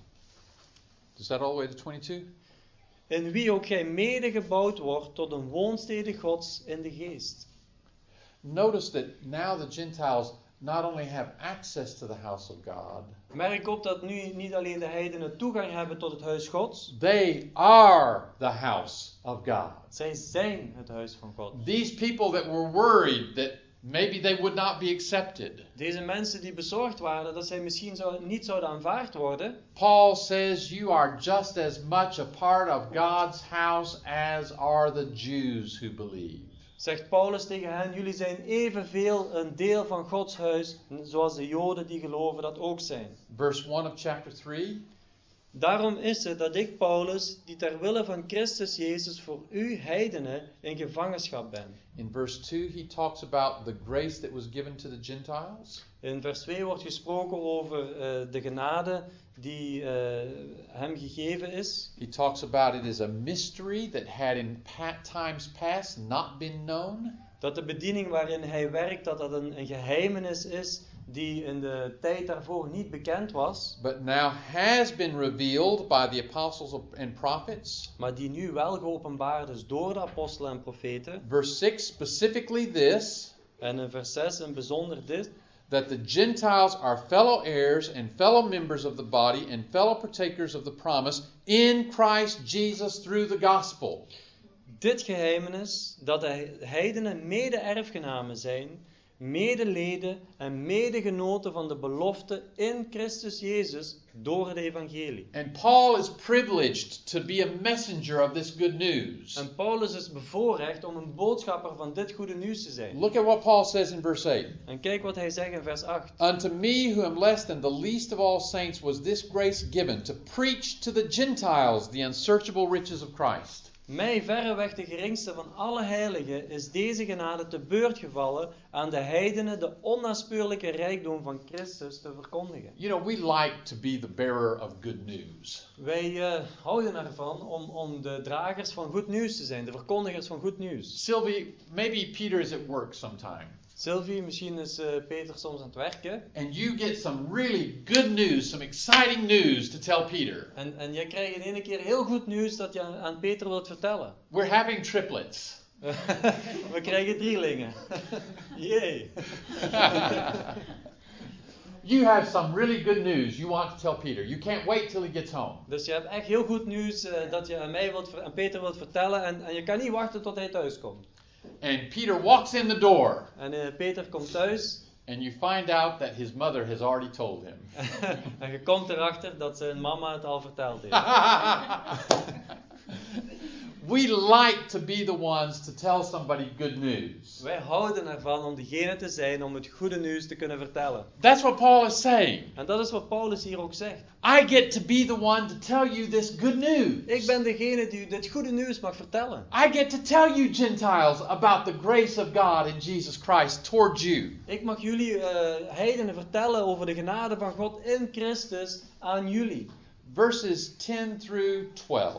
Is that all the way to twenty-two? In wie ook gij mede gebouwd wordt tot een woonstede Gods in de geest. Notice that now the Gentiles not only have access to the house of God, Merk op dat nu niet alleen de heidenen toegang hebben tot het huis Gods. they are the house of God. Zij zijn het huis van God. These people that were worried that maybe they would not be accepted, Deze mensen die bezorgd waren dat zij misschien zou, niet zouden aanvaard worden. Paul says you are just as much a part of God's house as are the Jews who believe. Zegt Paulus tegen hen, jullie zijn evenveel een deel van Gods huis, zoals de Joden die geloven dat ook zijn. Verse one of chapter three. Daarom is het dat ik, Paulus, die ter wille van Christus Jezus voor u heidenen in gevangenschap ben. In verse two, he talks about the grace that was given to the Gentiles. In vers twee wordt gesproken over uh, de genade die uh, hem gegeven is. He talks about it as a mystery that had in pa- times past not been known. Dat de bediening waarin hij werkt, dat dat een, een geheimenis is die in de tijd daarvoor niet bekend was. But now has been revealed by the apostles and prophets. Maar die nu wel geopenbaard is door de apostelen en profeten. Verse six, specifically this, En in vers zes in bijzonder dit. that the Gentiles are fellow heirs and fellow members of the body and fellow partakers of the promise in Christ Jesus through the gospel. Dit geheimenis, dat de heidenen mede-erfgenamen zijn, medeleden en medegenoten van de belofte in Christus Jezus door het evangelie. And Paul is privileged to be a messenger of this good news. En Paulus is bevoorrecht om een boodschapper van dit goede nieuws te zijn. Look at what Paul says in verse eight. En kijk wat hij zegt in vers acht. Unto me, who am less than the least of all saints, was this grace given, to preach to the Gentiles the unsearchable riches of Christ. Mij verreweg de geringste van alle heiligen is deze genade te beurt gevallen aan de heidenen de onnaspeurlijke rijkdom van Christus te verkondigen. You know, we like to be the bearer of good news. Wij uh, houden ervan om, om de dragers van goed nieuws te zijn, de verkondigers van goed nieuws. Sylvie, maybe Peter is at work sometime. Sylvie, misschien is uh, Peter soms aan het werken. And you get some really good news, some exciting news to tell Peter. En, en jij krijgt in één keer heel goed nieuws dat je aan, aan Peter wilt vertellen. We're having triplets. We krijgen drielingen. Jee. You have some really good news you want to tell Peter. You can't wait till he gets home. Dus je hebt echt heel goed nieuws uh, dat je aan mij wilt, ver- aan Peter wilt vertellen en, en je kan niet wachten tot hij thuis komt. And Peter walks in the door. En uh, Peter komt thuis. And you find out that his mother has already told him. En je komt erachter dat zijn mama het al verteld heeft. We like to be the ones to tell somebody good news. Wij houden ervan om degene te zijn om het goede nieuws te kunnen vertellen. That's what Paul is saying. En dat is wat Paulus hier ook zegt. I get to be the one to tell you this good news. Ik ben degene die u dit goede nieuws mag vertellen. I get to tell you Gentiles about the grace of God in Jesus Christ towards you. Ik mag jullie uh, heidenen vertellen over de genade van God in Christus aan jullie. Verses ten through twelve.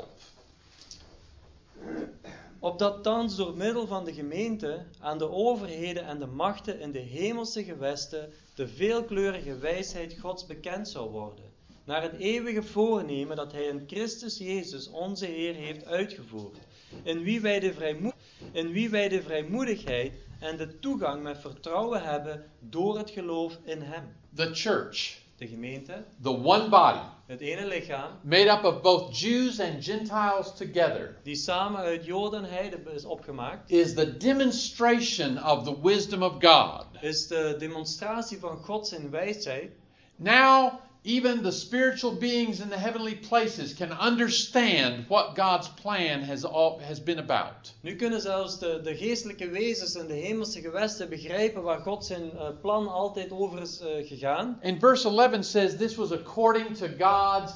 Opdat thans door middel van de gemeente aan de overheden en de machten in de hemelse gewesten de veelkleurige wijsheid Gods bekend zou worden, naar het eeuwige voornemen dat Hij in Christus Jezus onze Heer heeft uitgevoerd, in wie wij de, vrijmo- in wie wij de vrijmoedigheid en de toegang met vertrouwen hebben door het geloof in Hem. The church, De gemeente, the one body, het ene lichaam, made up of both Jews and Gentiles together, die samen uit Joden en Heiden is opgemaakt, is the demonstration of the wisdom of God. is de demonstratie van God zijn wijsheid. Now, even the spiritual beings in the heavenly places can understand what God's plan has all, has been about. Nu kunnen zelfs de, de geestelijke wezens in de hemelse gewesten begrijpen waar God zijn uh, plan altijd over is uh, gegaan. And verse eleven says this was according to God's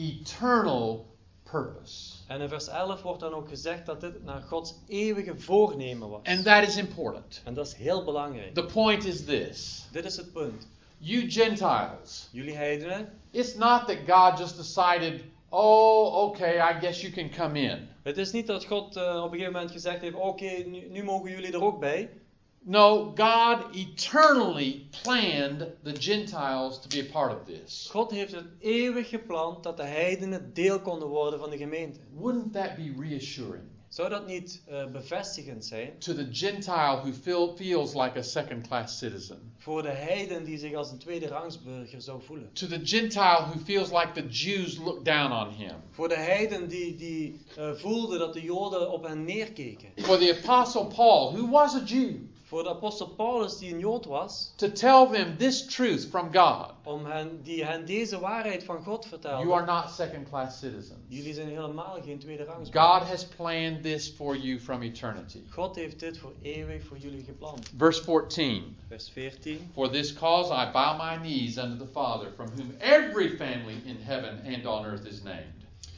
eternal purpose. En in vers elf wordt dan ook gezegd dat dit naar Gods eeuwige voornemen was. And that is important. En dat is heel belangrijk. The point is this. Dit is het punt. You Gentiles, Jullie heidenen, it's not that God just decided, oh, okay, I guess you can come in. het is niet dat God uh, op een gegeven moment gezegd heeft, oké, okay, nu, nu mogen jullie er ook bij. No, God eternally planned the Gentiles to be a part of this. God heeft het eeuwig gepland dat de heidenen deel konden worden van de gemeente. Wouldn't that be reassuring? Zou dat niet uh, bevestigend zijn To the Gentile who feel, feels like a second-class citizen. voor de heiden die zich als een tweede rangsburger zou voelen? To the Gentile who feels like the Jews look down on him. Voor de heiden die, die uh, voelden dat de Joden op hen neerkeken. For the Apostle Paul, who was a Jew, Voor de apostel Paulus die een Jood was, to tell them this truth from God. om hen, die hen deze waarheid van God vertelde. You are not second-class citizens. Jullie zijn helemaal geen tweede rangsburger. God has planned this for you from eternity. God heeft dit voor eeuwig voor jullie gepland. Verse fourteen. Vers veertien. For this cause I bow my knees unto the Father, from whom every family in heaven and on earth is named.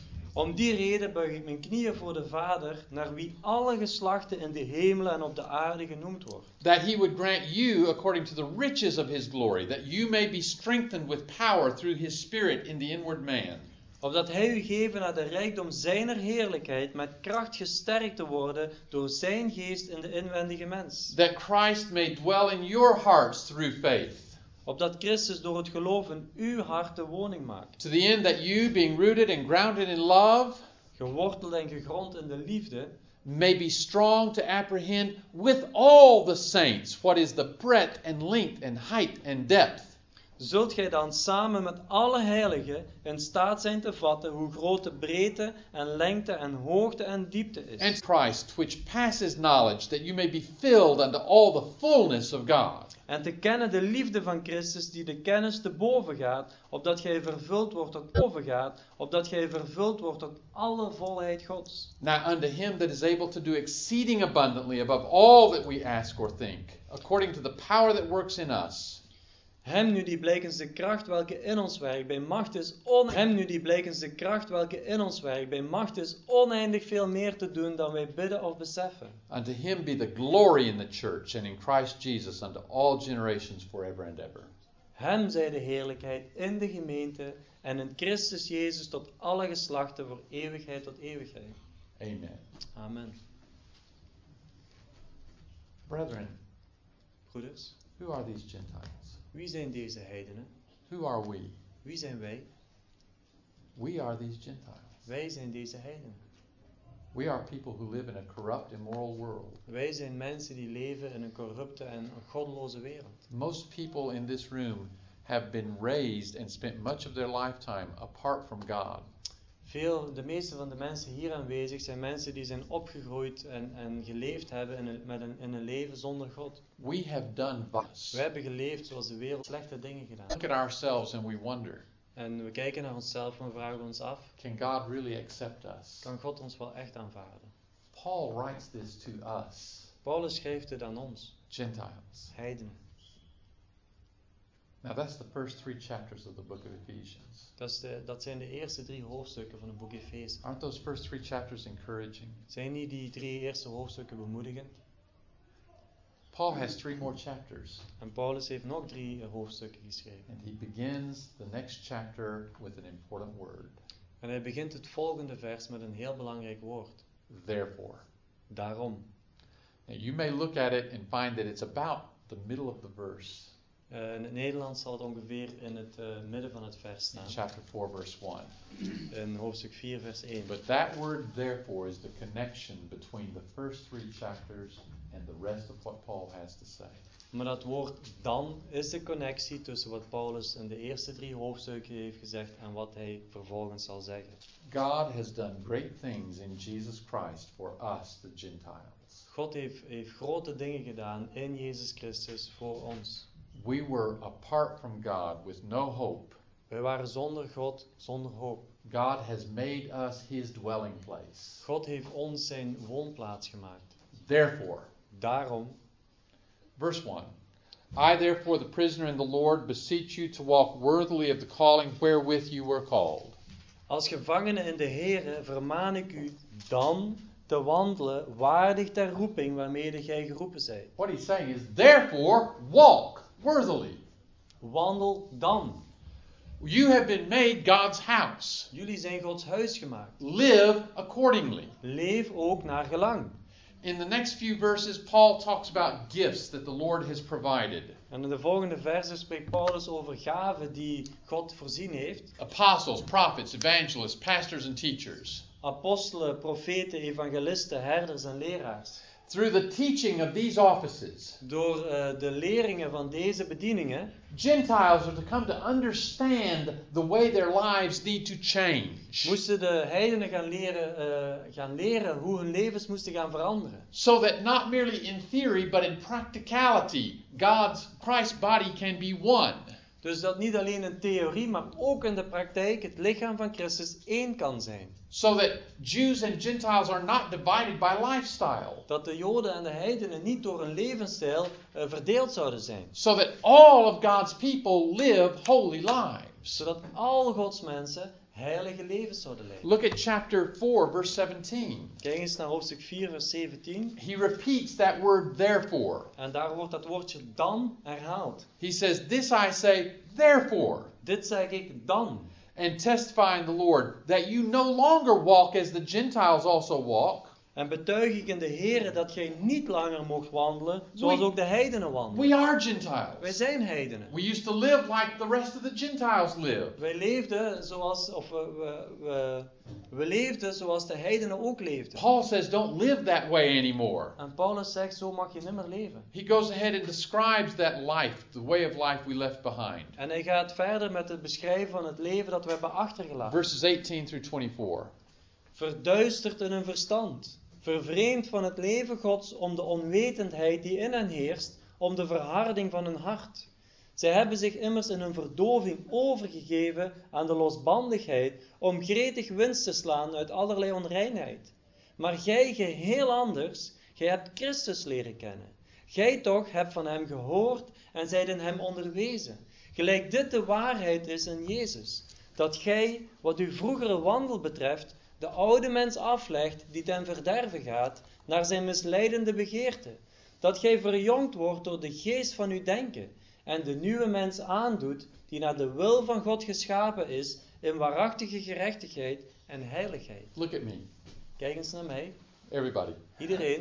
Om die reden buig ik mijn knieën voor de Vader, naar wie alle geslachten in de hemelen en op de aarde genoemd wordt. That he would grant you, according to the riches of his glory, that you may be strengthened with power through his Spirit in the inward man. Opdat hij u geven naar de rijkdom zijner heerlijkheid, met kracht gesterkt te worden door zijn geest in de inwendige mens. That Christ may dwell in your hearts through faith. Opdat Christus door het geloof in uw hart de woning maakt. To the end that you, being rooted and grounded in love, Geworteld en gegrond in de liefde, may be strong to apprehend with all the saints what is the breadth and length and height and depth. zult gij dan samen met alle heiligen in staat zijn te vatten hoe groot de breedte en lengte en hoogte en diepte is. And Christ, which passes knowledge, that you may be filled unto all the fullness of God. En te kennen de liefde van Christus die de kennis te boven gaat, opdat gij vervuld wordt tot boven gaat, opdat gij vervuld wordt tot alle volheid Gods. Now unto him that is able to do exceeding abundantly above all that we ask or think, according to the power that works in us. Hem nu die blijkens de kracht welke in ons werkt bij macht is on... Hem nu die blijkens de kracht welke in ons werkt bij macht is oneindig veel meer te doen dan wij bidden of beseffen. Unto him be the glory in the church and in Christ Jesus unto all generations forever and ever. Hem zij de heerlijkheid in de gemeente en in Christus Jezus tot alle geslachten voor eeuwigheid tot eeuwigheid. Amen. Amen. Brethren, Broeders, who are these Gentiles? wie zijn deze heidenen? Who are we? Wie zijn wij? We are these Gentiles. Wij zijn deze heidenen. We are people who live in a corrupt, immoral world. Wij zijn mensen die leven in een corrupte en een goddeloze wereld. Most people in this room have been raised and spent much of their lifetime apart from God. Veel, de meeste van de mensen hier aanwezig zijn mensen die zijn opgegroeid en, en geleefd hebben in een, met een, in een leven zonder God. We have done vice. We hebben geleefd zoals de wereld slechte dingen gedaan. Look at ourselves and we wonder, En we kijken naar onszelf en we vragen ons af, can God really accept us? kan God ons wel echt aanvaarden? Paul writes this to us, Paulus schrijft het aan ons, Gentiles. heidenen. Now that's the first three chapters of the book of Ephesians. Dat, is de, dat zijn de eerste drie hoofdstukken van het boek Efeze. Aren't those first three chapters encouraging? Zijn niet die drie eerste hoofdstukken bemoedigend? Paul has three more chapters, En Paulus heeft nog drie hoofdstukken geschreven. and he begins the next chapter with an important word. En hij begint het volgende vers met een heel belangrijk woord. Therefore. Daarom. Now you may look at it and find that it's about the middle of the verse. Uh, in het Nederlands zal het ongeveer in het uh, midden van het vers staan. Chapter four, verse one. In hoofdstuk vier, vers één. But that word therefore is the connection between the first three chapters and the rest of what Paul has to say. Maar dat woord dan is de connectie tussen wat Paulus in de eerste drie hoofdstukken heeft gezegd en wat hij vervolgens zal zeggen. God has done great things in Jesus Christ for us, the Gentiles. God heeft, heeft grote dingen gedaan in Jezus Christus voor ons. We were apart from God with no hope. Wij waren zonder God, zonder hoop. God has made us his dwelling place. God heeft ons zijn woonplaats gemaakt. Therefore, Daarom, verse one. I therefore, the prisoner in the Lord, beseech you to walk worthily of the calling wherewith you were called. als gevangene in de Here vermaan ik u dan te wandelen waardig der roeping waarmede gij geroepen zijt. What he's saying is, therefore, walk worthily. Wandel dan. You have been made God's house. Jullie zijn Gods huis gemaakt. Live accordingly. Leef ook naar gelang. In the next few verses, Paul talks about gifts that the Lord has provided. En in de volgende versen spreekt Paulus over gaven die God voorzien heeft. Apostles, prophets, evangelists, pastors and teachers. Apostelen, profeten, evangelisten, herders en leraars. Through the teaching of these offices, Door uh, de leringen van deze bedieningen Gentiles are to come to understand the way their lives need to change. moesten de heidenen gaan leren, uh, gaan leren hoe hun levens moesten gaan veranderen. So that not merely in theory, but in practicality, God's Christ's body can be one. Dus dat niet alleen in theorie, maar ook in de praktijk het lichaam van Christus één kan zijn. So that Jews and Gentiles are not divided by lifestyle. Dat de Joden en de heidenen niet door een levensstijl uh, verdeeld zouden zijn. So that all of God's people live holy lives. Zodat al Gods mensen heilige levens zouden leiden. Look at chapter four, verse seventeen. Kijk eens naar hoofdstuk vier, vers zeventien. He repeats that word therefore. En daar wordt dat woordje dan herhaald. He says, this I say, therefore. Dit zeg ik dan. And testify in the Lord that you no longer walk as the Gentiles also walk. En betuig ik in de Here dat gij niet langer mocht wandelen zoals We- ook de heidenen wandelen. We are Wij Gentiles. zijn heidenen. We used to live like the rest of the Gentiles live. Wij leefden zoals, of we, we, we, we leefden zoals de heidenen ook leefden. Paul says don't live that way anymore. En Paulus zegt, zo mag je nimmer leven. He goes ahead and describes that life, the way of life we left behind. En hij gaat verder met het beschrijven van het leven dat we hebben achtergelaten. Verses eighteen through twenty-four. Verduisterd in hun verstand. Vervreemd van het leven Gods om de onwetendheid die in hen heerst, om de verharding van hun hart. Zij hebben zich immers in hun verdoving overgegeven aan de losbandigheid, om gretig winst te slaan uit allerlei onreinheid. Maar gij geheel anders, gij hebt Christus leren kennen. Gij toch hebt van hem gehoord en zijt in hem onderwezen. Gelijk dit de waarheid is in Jezus. Dat gij, wat uw vroegere wandel betreft, de oude mens aflegt die ten verderven gaat, naar zijn misleidende begeerte. Dat gij verjongd wordt door de geest van uw denken, en de nieuwe mens aandoet, die naar de wil van God geschapen is, in waarachtige gerechtigheid en heiligheid. Look at me. Kijk eens naar mij. Everybody. Iedereen,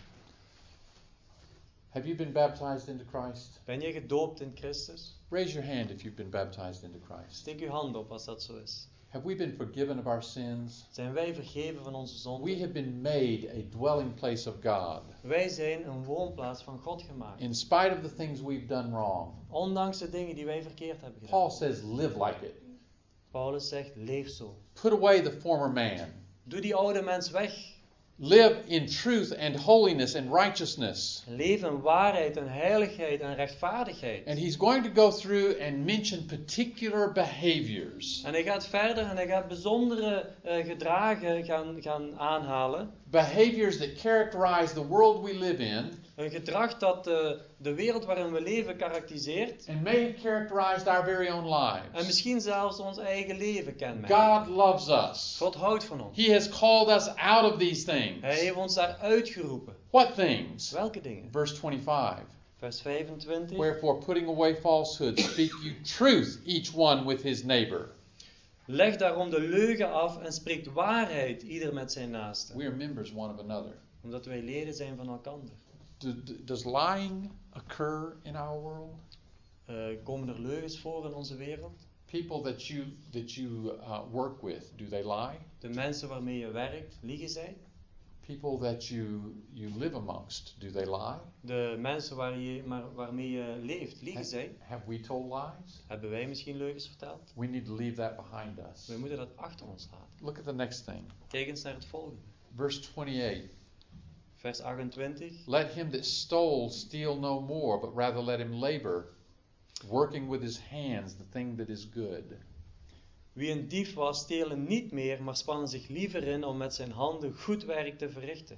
Have you been baptized into Christ? ben je gedoopt in Christus? Raise your hand if you've been baptized into Christ. Steek uw hand op als dat zo is. Have we been forgiven of our sins? Zijn wij vergeven van onze We zonden? have been made a dwelling place of God. Wij zijn een woonplaats van God gemaakt. In spite of the things we've done wrong. Ondanks de dingen die wij verkeerd hebben gedaan. Paul says, live like it. Paulus zegt, leef zo. Put away the former man. Doe die oude mens weg. Live in truth and holiness and righteousness. Leef in waarheid en heiligheid en rechtvaardigheid. And he's going to go through and mention particular behaviors. En hij gaat verder en hij gaat bijzondere uh, gedragen gaan, gaan aanhalen. Behaviors that characterize the world we live in. Een gedrag dat uh, de wereld waarin we leven karakteriseert. And may have characterized our very own lives. En misschien zelfs ons eigen leven kenmerkt. God loves us. God houdt van ons. He has called us out of these things. Hij heeft ons daar uitgeroepen. What things? Welke dingen? Verse twenty-five. Vers vijfentwintig. Wherefore, putting away falsehood, speak you truth, each one with his neighbor. Leg daarom de leugen af en spreekt waarheid, ieder met zijn naaste. We are members one of another. Omdat wij leden zijn van elkander. Do, do, does lying occur in our world? Uh, komen er leugens voor in onze wereld? People that you that you uh, work with, do they lie? De mensen waarmee je werkt, liegen zij? People that you you live amongst, do they lie? De mensen waar je, maar, waarmee je leeft, liegen zij? Have we told lies? Hebben wij misschien leugens verteld? We need to leave that behind us. We moeten dat achter ons laten. Look at the next thing. Kijk eens naar het volgende. Verse twenty-eight. Vers achtentwintig. Let him that stole steal no more, but rather let him labor, working with his hands the thing that is good. Wie een dief was, stelen niet meer, maar spannen zich liever in om met zijn handen goed werk te verrichten.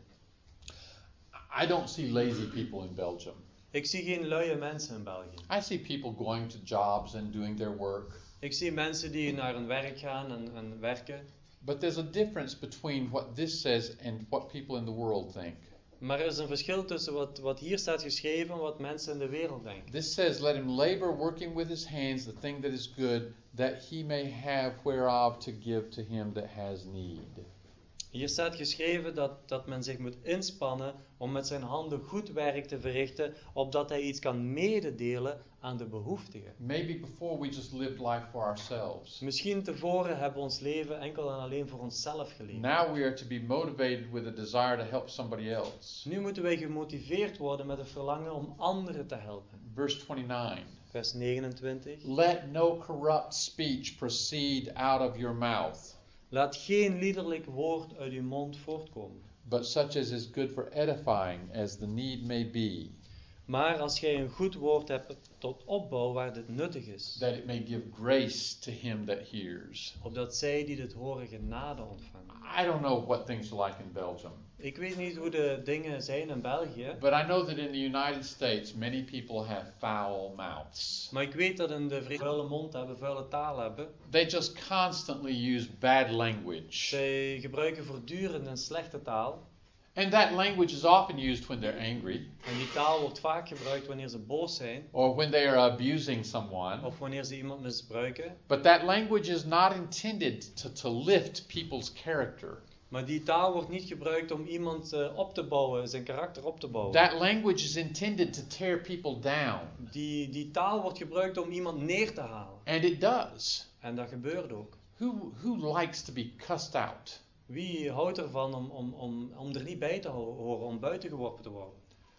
I don't see lazy people in Belgium. Ik zie geen luie mensen in België. I see people going to jobs and doing their work. Ik zie mensen die naar hun werk gaan en, en werken. But there's a difference between what this says and what people in the world think. Maar er is een verschil tussen wat, wat hier staat geschreven en wat mensen in de wereld denken. This says, let him labor, working with his hands, the thing that is good, that he may have whereof to give to him that has need. Hier staat geschreven dat, dat men zich moet inspannen om met zijn handen goed werk te verrichten, opdat hij iets kan mededelen aan de behoeftigen. Maybe before we just lived life for ourselves. Misschien tevoren hebben we ons leven enkel en alleen voor onszelf geleefd. Now we are to be motivated with a desire to help somebody else. Nu moeten wij gemotiveerd worden met een verlangen om anderen te helpen. Verse twenty-nine. Vers negenentwintig. Let no corrupt speech proceed out of your mouth, Laat geen liederlijk woord uit uw mond voortkomen. but such as is good for edifying, as the need may be, Maar als gij een goed woord hebt tot opbouw waar dit nuttig is, that it may give grace to him that hears. opdat zij die dit horen genade ontvangen. I don't know what things are like in Belgium, Ik weet niet hoe de dingen zijn in België, but I know that in the United States many people have foul mouths. maar ik weet dat in de Verenigde vuile mond hebben, vuile taal hebben. They just constantly use bad language. Zij gebruiken voortdurend een slechte taal. And that language is often used when they're angry, En die taal wordt vaak gebruikt wanneer ze boos zijn, or when they are abusing someone. of wanneer ze iemand misbruiken. But that language is not intended to, to lift people's character. Maar die taal wordt niet gebruikt om iemand uh, op te bouwen, zijn karakter op te bouwen. That language is intended to tear people down. Die, die taal wordt gebruikt om iemand neer te halen. And it does. En dat gebeurt ook. Who, who likes to be cussed out? Wie houdt ervan om, om, om, om er niet bij te horen, om buiten geworpen te worden?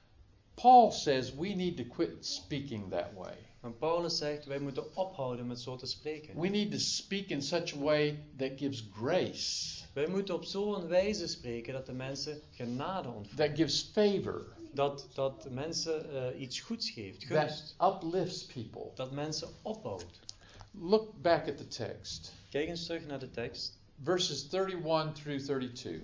Paul says we need to quit speaking that way. En Paulus zegt, wij moeten ophouden met zo te spreken. We need to speak in such a way that gives grace, Wij moeten op zo'n wijze spreken dat de mensen genade ontvangen. that gives favor, Dat, dat mensen uh, iets goeds geeft, that gunst. uplifts people. Dat mensen opbouwt. Look back at the text. Kijk eens terug naar de tekst. Verses thirty-one through thirty-two.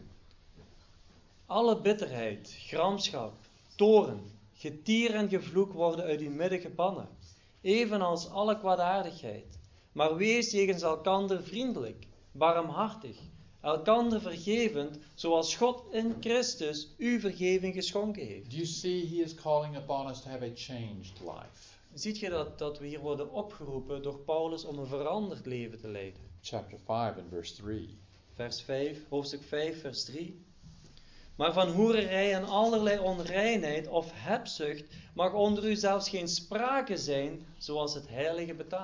Alle bitterheid, gramschap, toorn, getier en gevloek worden uit uw midden gebannen, evenals alle kwaadaardigheid. Maar wees jegens elkander vriendelijk, barmhartig, elkander vergevend, zoals God in Christus u vergeving geschonken heeft. Do you see he is calling upon us to have a changed life? Ziet je dat, dat we hier worden opgeroepen door Paulus om een veranderd leven te leiden? Chapter five and verse three. Vers vijf, hoofdstuk vijf, vers drie. Maar van hoererij en allerlei onreinheid of hebzucht mag onder u zelfs geen sprake zijn, zoals het heilige betaamt.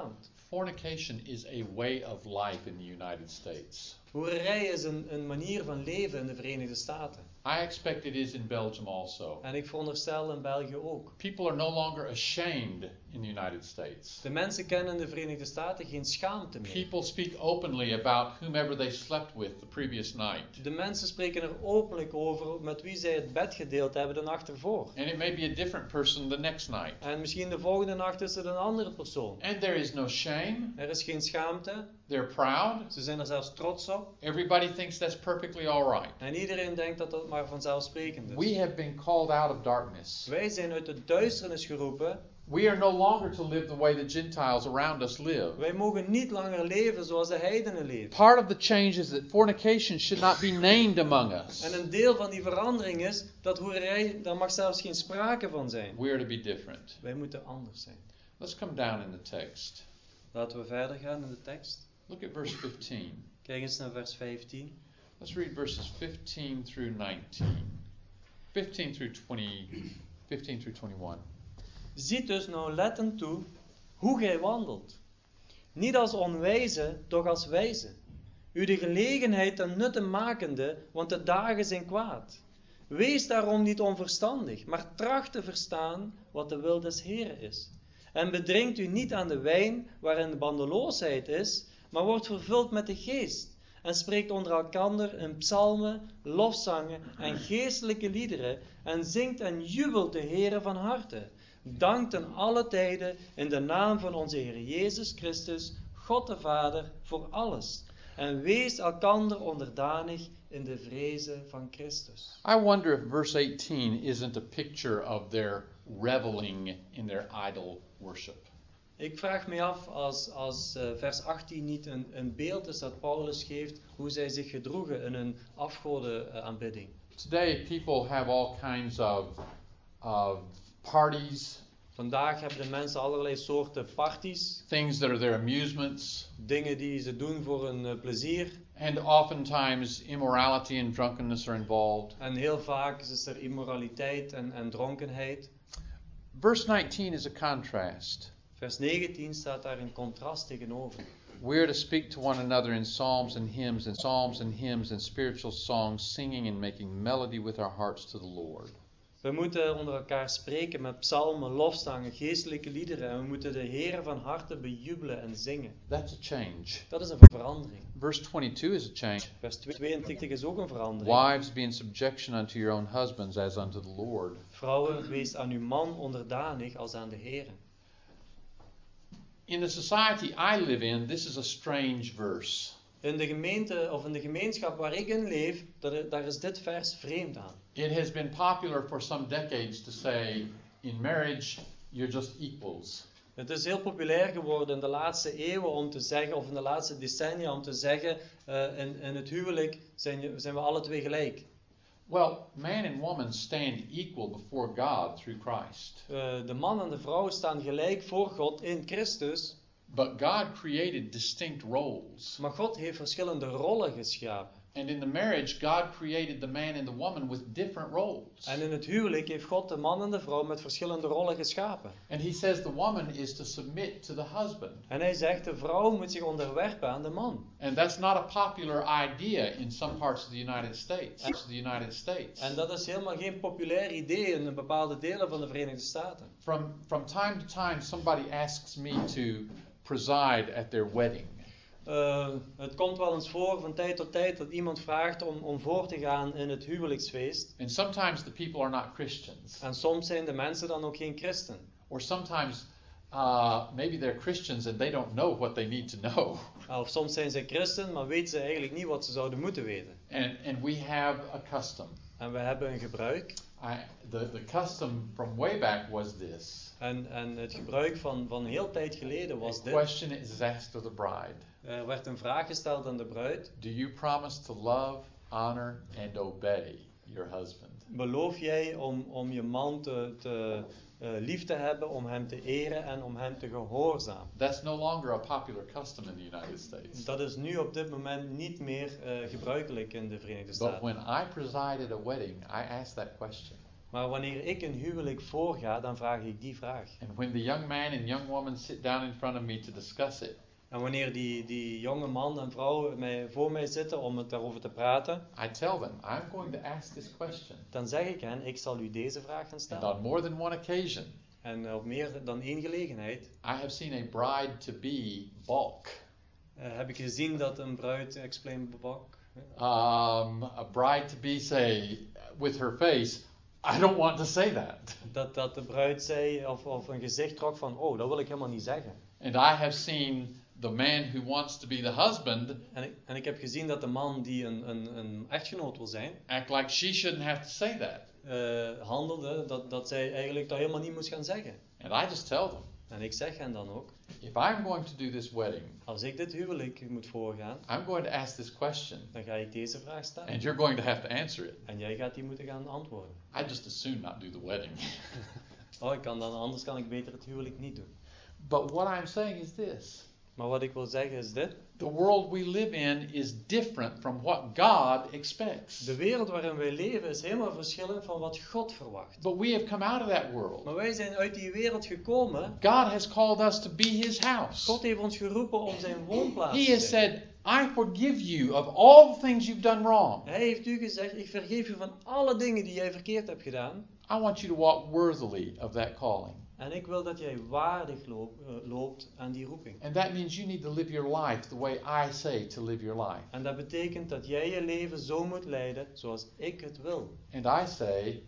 Fornication is a way of life in the United States. Hoererij is een, een manier van leven in de Verenigde Staten. I expect it is in Belgium also. En ik veronderstel in België ook. People are no longer ashamed in the United States. De mensen kennen in de Verenigde Staten geen schaamte meer. People speak openly about whomever they slept with the previous night. De mensen spreken er openlijk over met wie zij het bed gedeeld hebben de nacht ervoor. And it may be a different person the next night. En misschien de volgende nacht is het een andere persoon. And there is no shame. Er is geen schaamte. They're proud. Ze zijn er zelfs trots op. Everybody thinks that's perfectly all right. En iedereen denkt dat dat maar vanzelfsprekend is. We have been called out of darkness. Wij zijn uit de duisternis geroepen. We are no longer to live the way the Gentiles around us live. Wij mogen niet langer leven zoals de heidenen leven. Part of the change is that fornication should not be named among us. En een deel van die verandering is dat hoererij, daar mag zelfs geen sprake van zijn. We are to be different. Wij moeten anders zijn. Let's come down in the text. Laten we verder gaan in de tekst. Look at verse fifteen. Kijk eens naar vers vijftien. Let's read verses fifteen through nineteen. fifteen through twenty, fifteen through twenty-one. Ziet dus nou lettend toe hoe gij wandelt. Niet als onwijze, doch als wijze. U de gelegenheid ten nutte makende, want de dagen zijn kwaad. Wees daarom niet onverstandig, maar tracht te verstaan wat de wil des Heren is. En bedrinkt u niet aan de wijn waarin de bandeloosheid is, maar wordt vervuld met de geest. En spreekt onder elkander in psalmen, lofzangen en geestelijke liederen. En zingt en jubelt de Heere van harte. Dankt ten alle tijden in de naam van onze Heer Jezus Christus, God de Vader, voor alles. En wees elkander onderdanig in de vreze van Christus. I wonder if verse eighteen isn't a picture of their reveling in their idol worship. Ik vraag me af als, als uh, vers achttien niet een, een beeld is dat Paulus geeft hoe zij zich gedroegen in hun afgodenaanbidding. Today people have all kinds of, of parties. Vandaag hebben de mensen allerlei soorten parties. Things that are their amusements. Dingen die ze doen voor hun uh, plezier. And oftentimes immorality and drunkenness are involved. En heel vaak is er immoraliteit en, en dronkenheid. Verse nineteen is a contrast. Vers negentien staat daar een contrast tegenover. We are to speak to one another in psalms and hymns, and psalms and hymns and spiritual songs, singing and making melody with our hearts to the Lord. We moeten onder elkaar spreken met psalmen, lofzangen, geestelijke liederen. En we moeten de Heere van harte bejubelen en zingen. That's a change. Dat is een verandering. Verse twenty-two is a change. Vers tweeëntwintig is ook een verandering. Wives, be in subjection unto your own husbands as unto the Lord. Vrouwen, wees aan uw man onderdanig als aan de Heere. In the society I live in, this is a strange verse. In de gemeente of in de gemeenschap waar ik in leef, daar, daar is dit vers vreemd aan. It has been popular for some decades to say, in marriage, you're just equals. Het is heel populair geworden in de laatste eeuwen om te zeggen, of in de laatste decennia om te zeggen, uh, in, in het huwelijk zijn, zijn we alle twee gelijk. Well, man and woman stand equal before God through Christ. Uh, de man en de vrouw staan gelijk voor God in Christus. But God created distinct roles. Maar God heeft verschillende rollen geschapen. And in the marriage, God created the man and the woman with different roles. En in het huwelijk heeft God de man en de vrouw met verschillende rollen geschapen. And he says the woman is to submit to the husband. En hij zegt de vrouw moet zich onderwerpen aan de man. And that's not a popular idea in some parts of the United States. Of the United States. En dat is helemaal geen populair idee in bepaalde delen van de Verenigde Staten. From from time to time, somebody asks me to preside at their wedding. Uh, het komt wel eens voor van tijd tot tijd dat iemand vraagt om, om voor te gaan in het huwelijksfeest. And sometimes the people are not Christians. En soms zijn de mensen dan ook geen christen. Or sometimes uh, maybe they're Christians and they don't know what they need to know. Of soms zijn ze christen, maar weten ze eigenlijk niet wat ze zouden moeten weten. And and we have a custom. En we hebben een gebruik. I, the, the custom from way back was this. En, en het gebruik van, van heel tijd geleden was A dit. question is asked of the bride. Er werd een vraag gesteld aan de bruid. Do you promise to love, honor, and obey your husband? Beloof jij om, om je man te, te uh, lief te hebben, om hem te eren en om hem te gehoorzamen? That's no longer a popular custom in the United States. Dat is nu op dit moment niet meer uh, gebruikelijk in de Verenigde But Staten. when I presided a wedding, I asked that question. Maar wanneer ik een huwelijk voorga, dan vraag ik die vraag. And when the young man and young woman sit down in front of me to discuss it, En wanneer die, die jonge man en vrouw mij, voor mij zitten om het daarover te praten, I tell them, I'm going to ask this question. dan zeg ik hen, ik zal u deze vraag gaan And stellen. on more than one occasion, En op meer dan één gelegenheid I have seen a bride-to-be balk. uh, heb ik gezien dat een bruid, explain bak, Um, a bride-to-be say with her face, I don't want to say that. dat, dat de bruid zei of, of een gezicht trok van, oh, dat wil ik helemaal niet zeggen. And I have seen the man who wants to be the husband En ik, en ik heb gezien dat de man die een, een, een echtgenoot wil zijn, act like she shouldn't have to say that. uh, handelde dat, dat zij eigenlijk dat helemaal niet moest gaan zeggen. And I just tell them, En ik zeg hen dan ook, if I'm going to do this wedding, als ik dit huwelijk moet voorgaan, I'm going to ask this question, dan ga ik deze vraag stellen. and you're going to have to answer it. En jij gaat die moeten gaan antwoorden. I just as soon not do the wedding. Oh, ik kan dan, anders kan ik beter het huwelijk niet doen. But what I'm saying is this. Maar wat ik wil zeggen is dit. The world we live in is different from what God expects. De wereld waarin wij leven is helemaal verschillend van wat God verwacht. But we have come out of that world. Maar wij zijn uit die wereld gekomen. God has called us to be His house. God heeft ons geroepen om zijn woonplaats He te has zijn. said, I forgive you of all the things you've done wrong. Hij heeft u gezegd, ik vergeef u van alle dingen die jij verkeerd hebt gedaan. I want you to walk worthily of that calling. En ik wil dat jij waardig loop, uh, loopt aan die roeping. And that means you need to live your life the way I say to live your life. En dat betekent dat jij je leven zo moet leiden zoals ik het wil. And I say,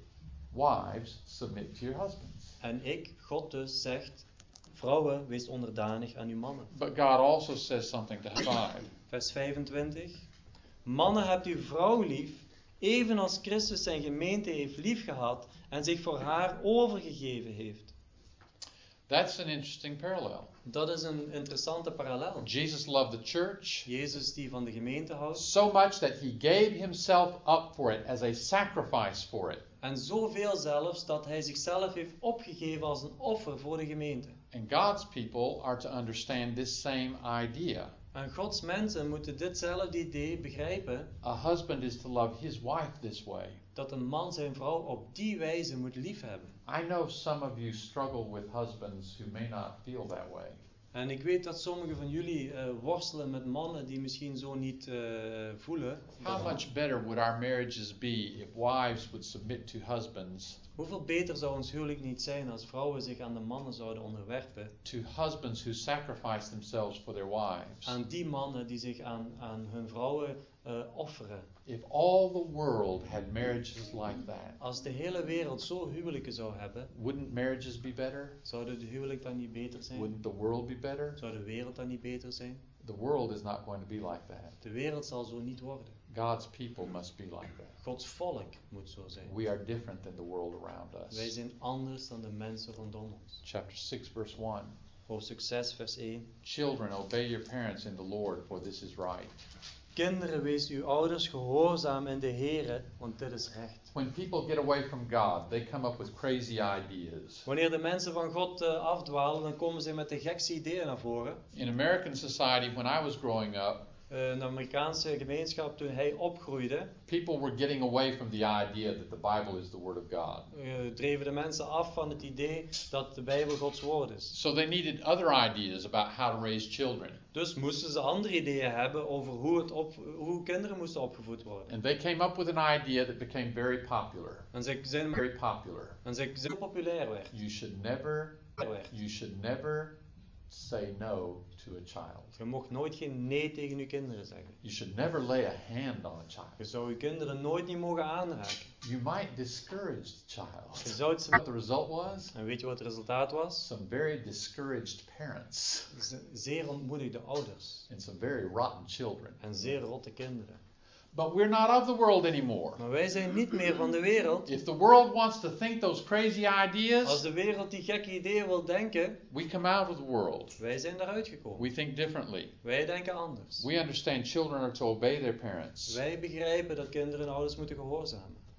wives, submit to your husbands. En ik, God dus, zegt, vrouwen, wees onderdanig aan uw mannen. But God also says something to five. Vers vijfentwintig. Mannen, hebt uw vrouw lief, evenals Christus zijn gemeente heeft liefgehad en zich voor haar overgegeven heeft. That's an interesting parallel. Dat is een interessante parallel. Jesus loved the church Jezus die van de gemeente houdt. so much that he gave himself up for it as a sacrifice for it. En zoveel zelfs dat hij zichzelf heeft opgegeven als een offer voor de gemeente. And God's people are to understand this same idea. En Gods mensen moeten ditzelfde idee begrijpen. A husband is to love his wife this way. Dat een man zijn vrouw op die wijze moet liefhebben. I know some of you struggle with husbands who may not feel that way. En ik weet dat sommigen van jullie uh, worstelen met mannen die misschien zo niet uh, voelen. How much better would our marriages be if wives would submit to husbands, Hoeveel beter zou ons huwelijk niet zijn als vrouwen zich aan de mannen zouden onderwerpen. to husbands who sacrifice themselves for their wives? Aan die mannen die zich aan, aan hun vrouwen uh, offeren. If all the world had marriages like that, Als de hele wereld zo huwelijken zou hebben, wouldn't marriages be better? zou de huwelijk dan niet beter zijn? Wouldn't the world be better? Zou de wereld dan niet beter zijn? The world is not going to be like that. De wereld zal zo niet worden. God's people must be like that. Gods volk moet zo zijn. We are different than the world around Wij us. zijn anders dan de mensen rondom ons. Chapter six, verse one. Hoofdstuk zes, vers één. Children, obey your parents in the Lord, for this is right. Kinderen, wees uw ouders gehoorzaam in de Here, want dit is recht. When people get away from God, they come up with crazy ideas. Wanneer de mensen van God uh, afdwalen, dan komen ze met de gekste ideeën naar voren. In American society, when I was growing up, Uh, in de Amerikaanse gemeenschap, toen hij opgroeide, people were getting away from the idea that the Bible is the Word of God. uh, dreven de mensen af van het idee dat de Bijbel Gods woord is. So they needed other ideas about how to raise children. Dus moesten ze andere ideeën hebben over hoe, het op, hoe kinderen moesten opgevoed worden. And they came up with an idea that became very popular. En ze zijn, Very popular. en ze zijn populair werd. You should never, you should never say no to a child. Je mocht nooit geen nee tegen je kinderen zeggen. You should never lay a hand on a Je child. zou je kinderen nooit niet mogen aanraken. You might discourage the Je child. zou het What the result was? En weet je wat het resultaat was? Some very discouraged parents Z- Zeer ontmoedigde ouders. and some very rotten children. En zeer rotte kinderen. But we're not of the world anymore. Maar wij zijn niet meer van de wereld. If the world wants to think those crazy Als ideas, de wereld die gekke ideeën wil denken, we come out of the world. wij zijn daaruit gekomen. We think differently. Wij denken anders. We understand children are to obey their parents. Wij begrijpen dat kinderen hun ouders moeten gehoorzamen.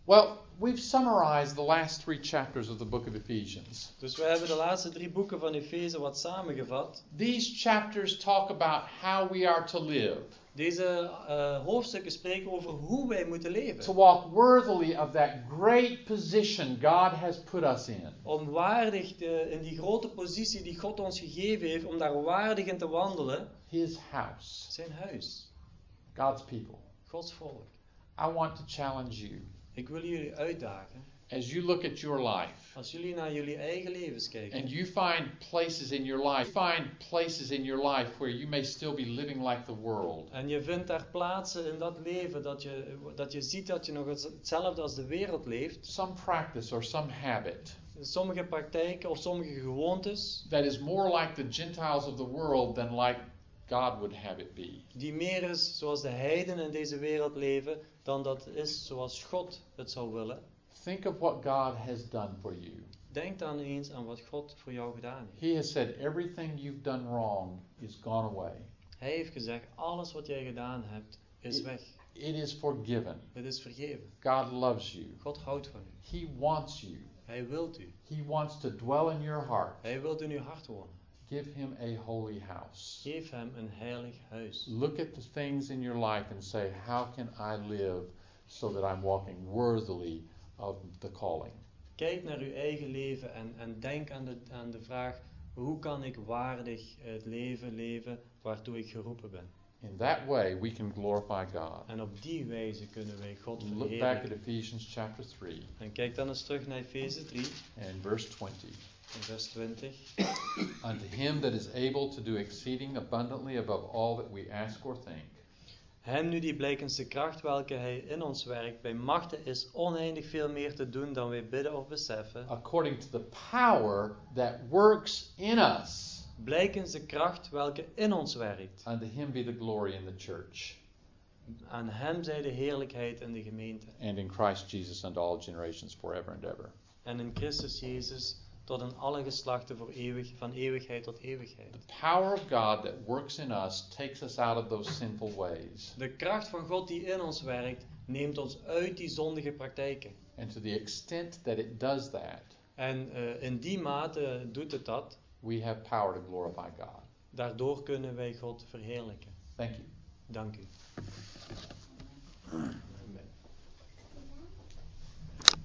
Well, we've summarized the last three chapters of the book of Ephesians. Dus we hebben de laatste drie boeken van Efeze wat samengevat. These chapters talk about how we are to live. Deze uh, hoofdstukken spreken over hoe wij moeten leven. To walk worthily of that great position God has put us in. Om waardig te, in die grote positie die God ons gegeven heeft, om daar waardig in te wandelen. His house. Zijn huis. God's people. Gods volk. I want to challenge you. Ik wil jullie uitdagen. As you look at your life. Als jullie naar jullie eigen levens kijken. And you find places in your life. Find places in your life where you may still be living like the world. En je vindt daar plaatsen in dat leven dat je, dat je ziet dat je nog hetzelfde als de wereld leeft. Some practice or some habit. Sommige praktijken of sommige gewoontes. That is more like the Gentiles of the world than like God would have it be. Die meer is zoals de heidenen in deze wereld leven dan dat is zoals God het zou willen. Think of what God has done for you. Denk dan eens aan wat God voor jou gedaan heeft. He has said everything you've done wrong is gone away. Hij heeft gezegd alles wat jij gedaan hebt is It, weg. it is forgiven. Het is vergeven. God loves you. God houdt van u. He wants you. Hij wilt u. He wants to dwell in your heart. Hij wilt in uw hart wonen. Give him a holy house. Geef hem een heilig huis. Look at the things in your life and say, how can I live so that I'm walking worthily of the calling? Kijk naar uw eigen leven en, en denk aan de, aan de vraag, hoe kan ik waardig het leven leven waartoe ik geroepen ben? In that way we can glorify God. En op die wijze kunnen wij God Look back at verheerlijken. Ephesians chapter three En kijk dan eens terug naar Efeze drie, and verse twenty. in vers twintig. Unto him that is able to do exceeding abundantly above all that we ask or think. Hem nu die blijkens de kracht welke hij in ons werkt, bij machten is oneindig veel meer te doen dan wij bidden of beseffen. According to the power that works in us. Blijkens de kracht welke in ons werkt. Unto him be the glory in the church. Aan hem zij de heerlijkheid in de gemeente. And in Christ Jesus unto all generations forever and ever. En in Christus Jezus tot in alle geslachten voor eeuwig, van eeuwigheid tot eeuwigheid. The power of God that works in us takes us out of those sinful ways. De kracht van God die in ons werkt, neemt ons uit die zondige praktijken. And to the extent that it does that, En uh, in die mate doet het dat. we have power to glorify God. Daardoor kunnen wij God verheerlijken. Thank you. Dank u.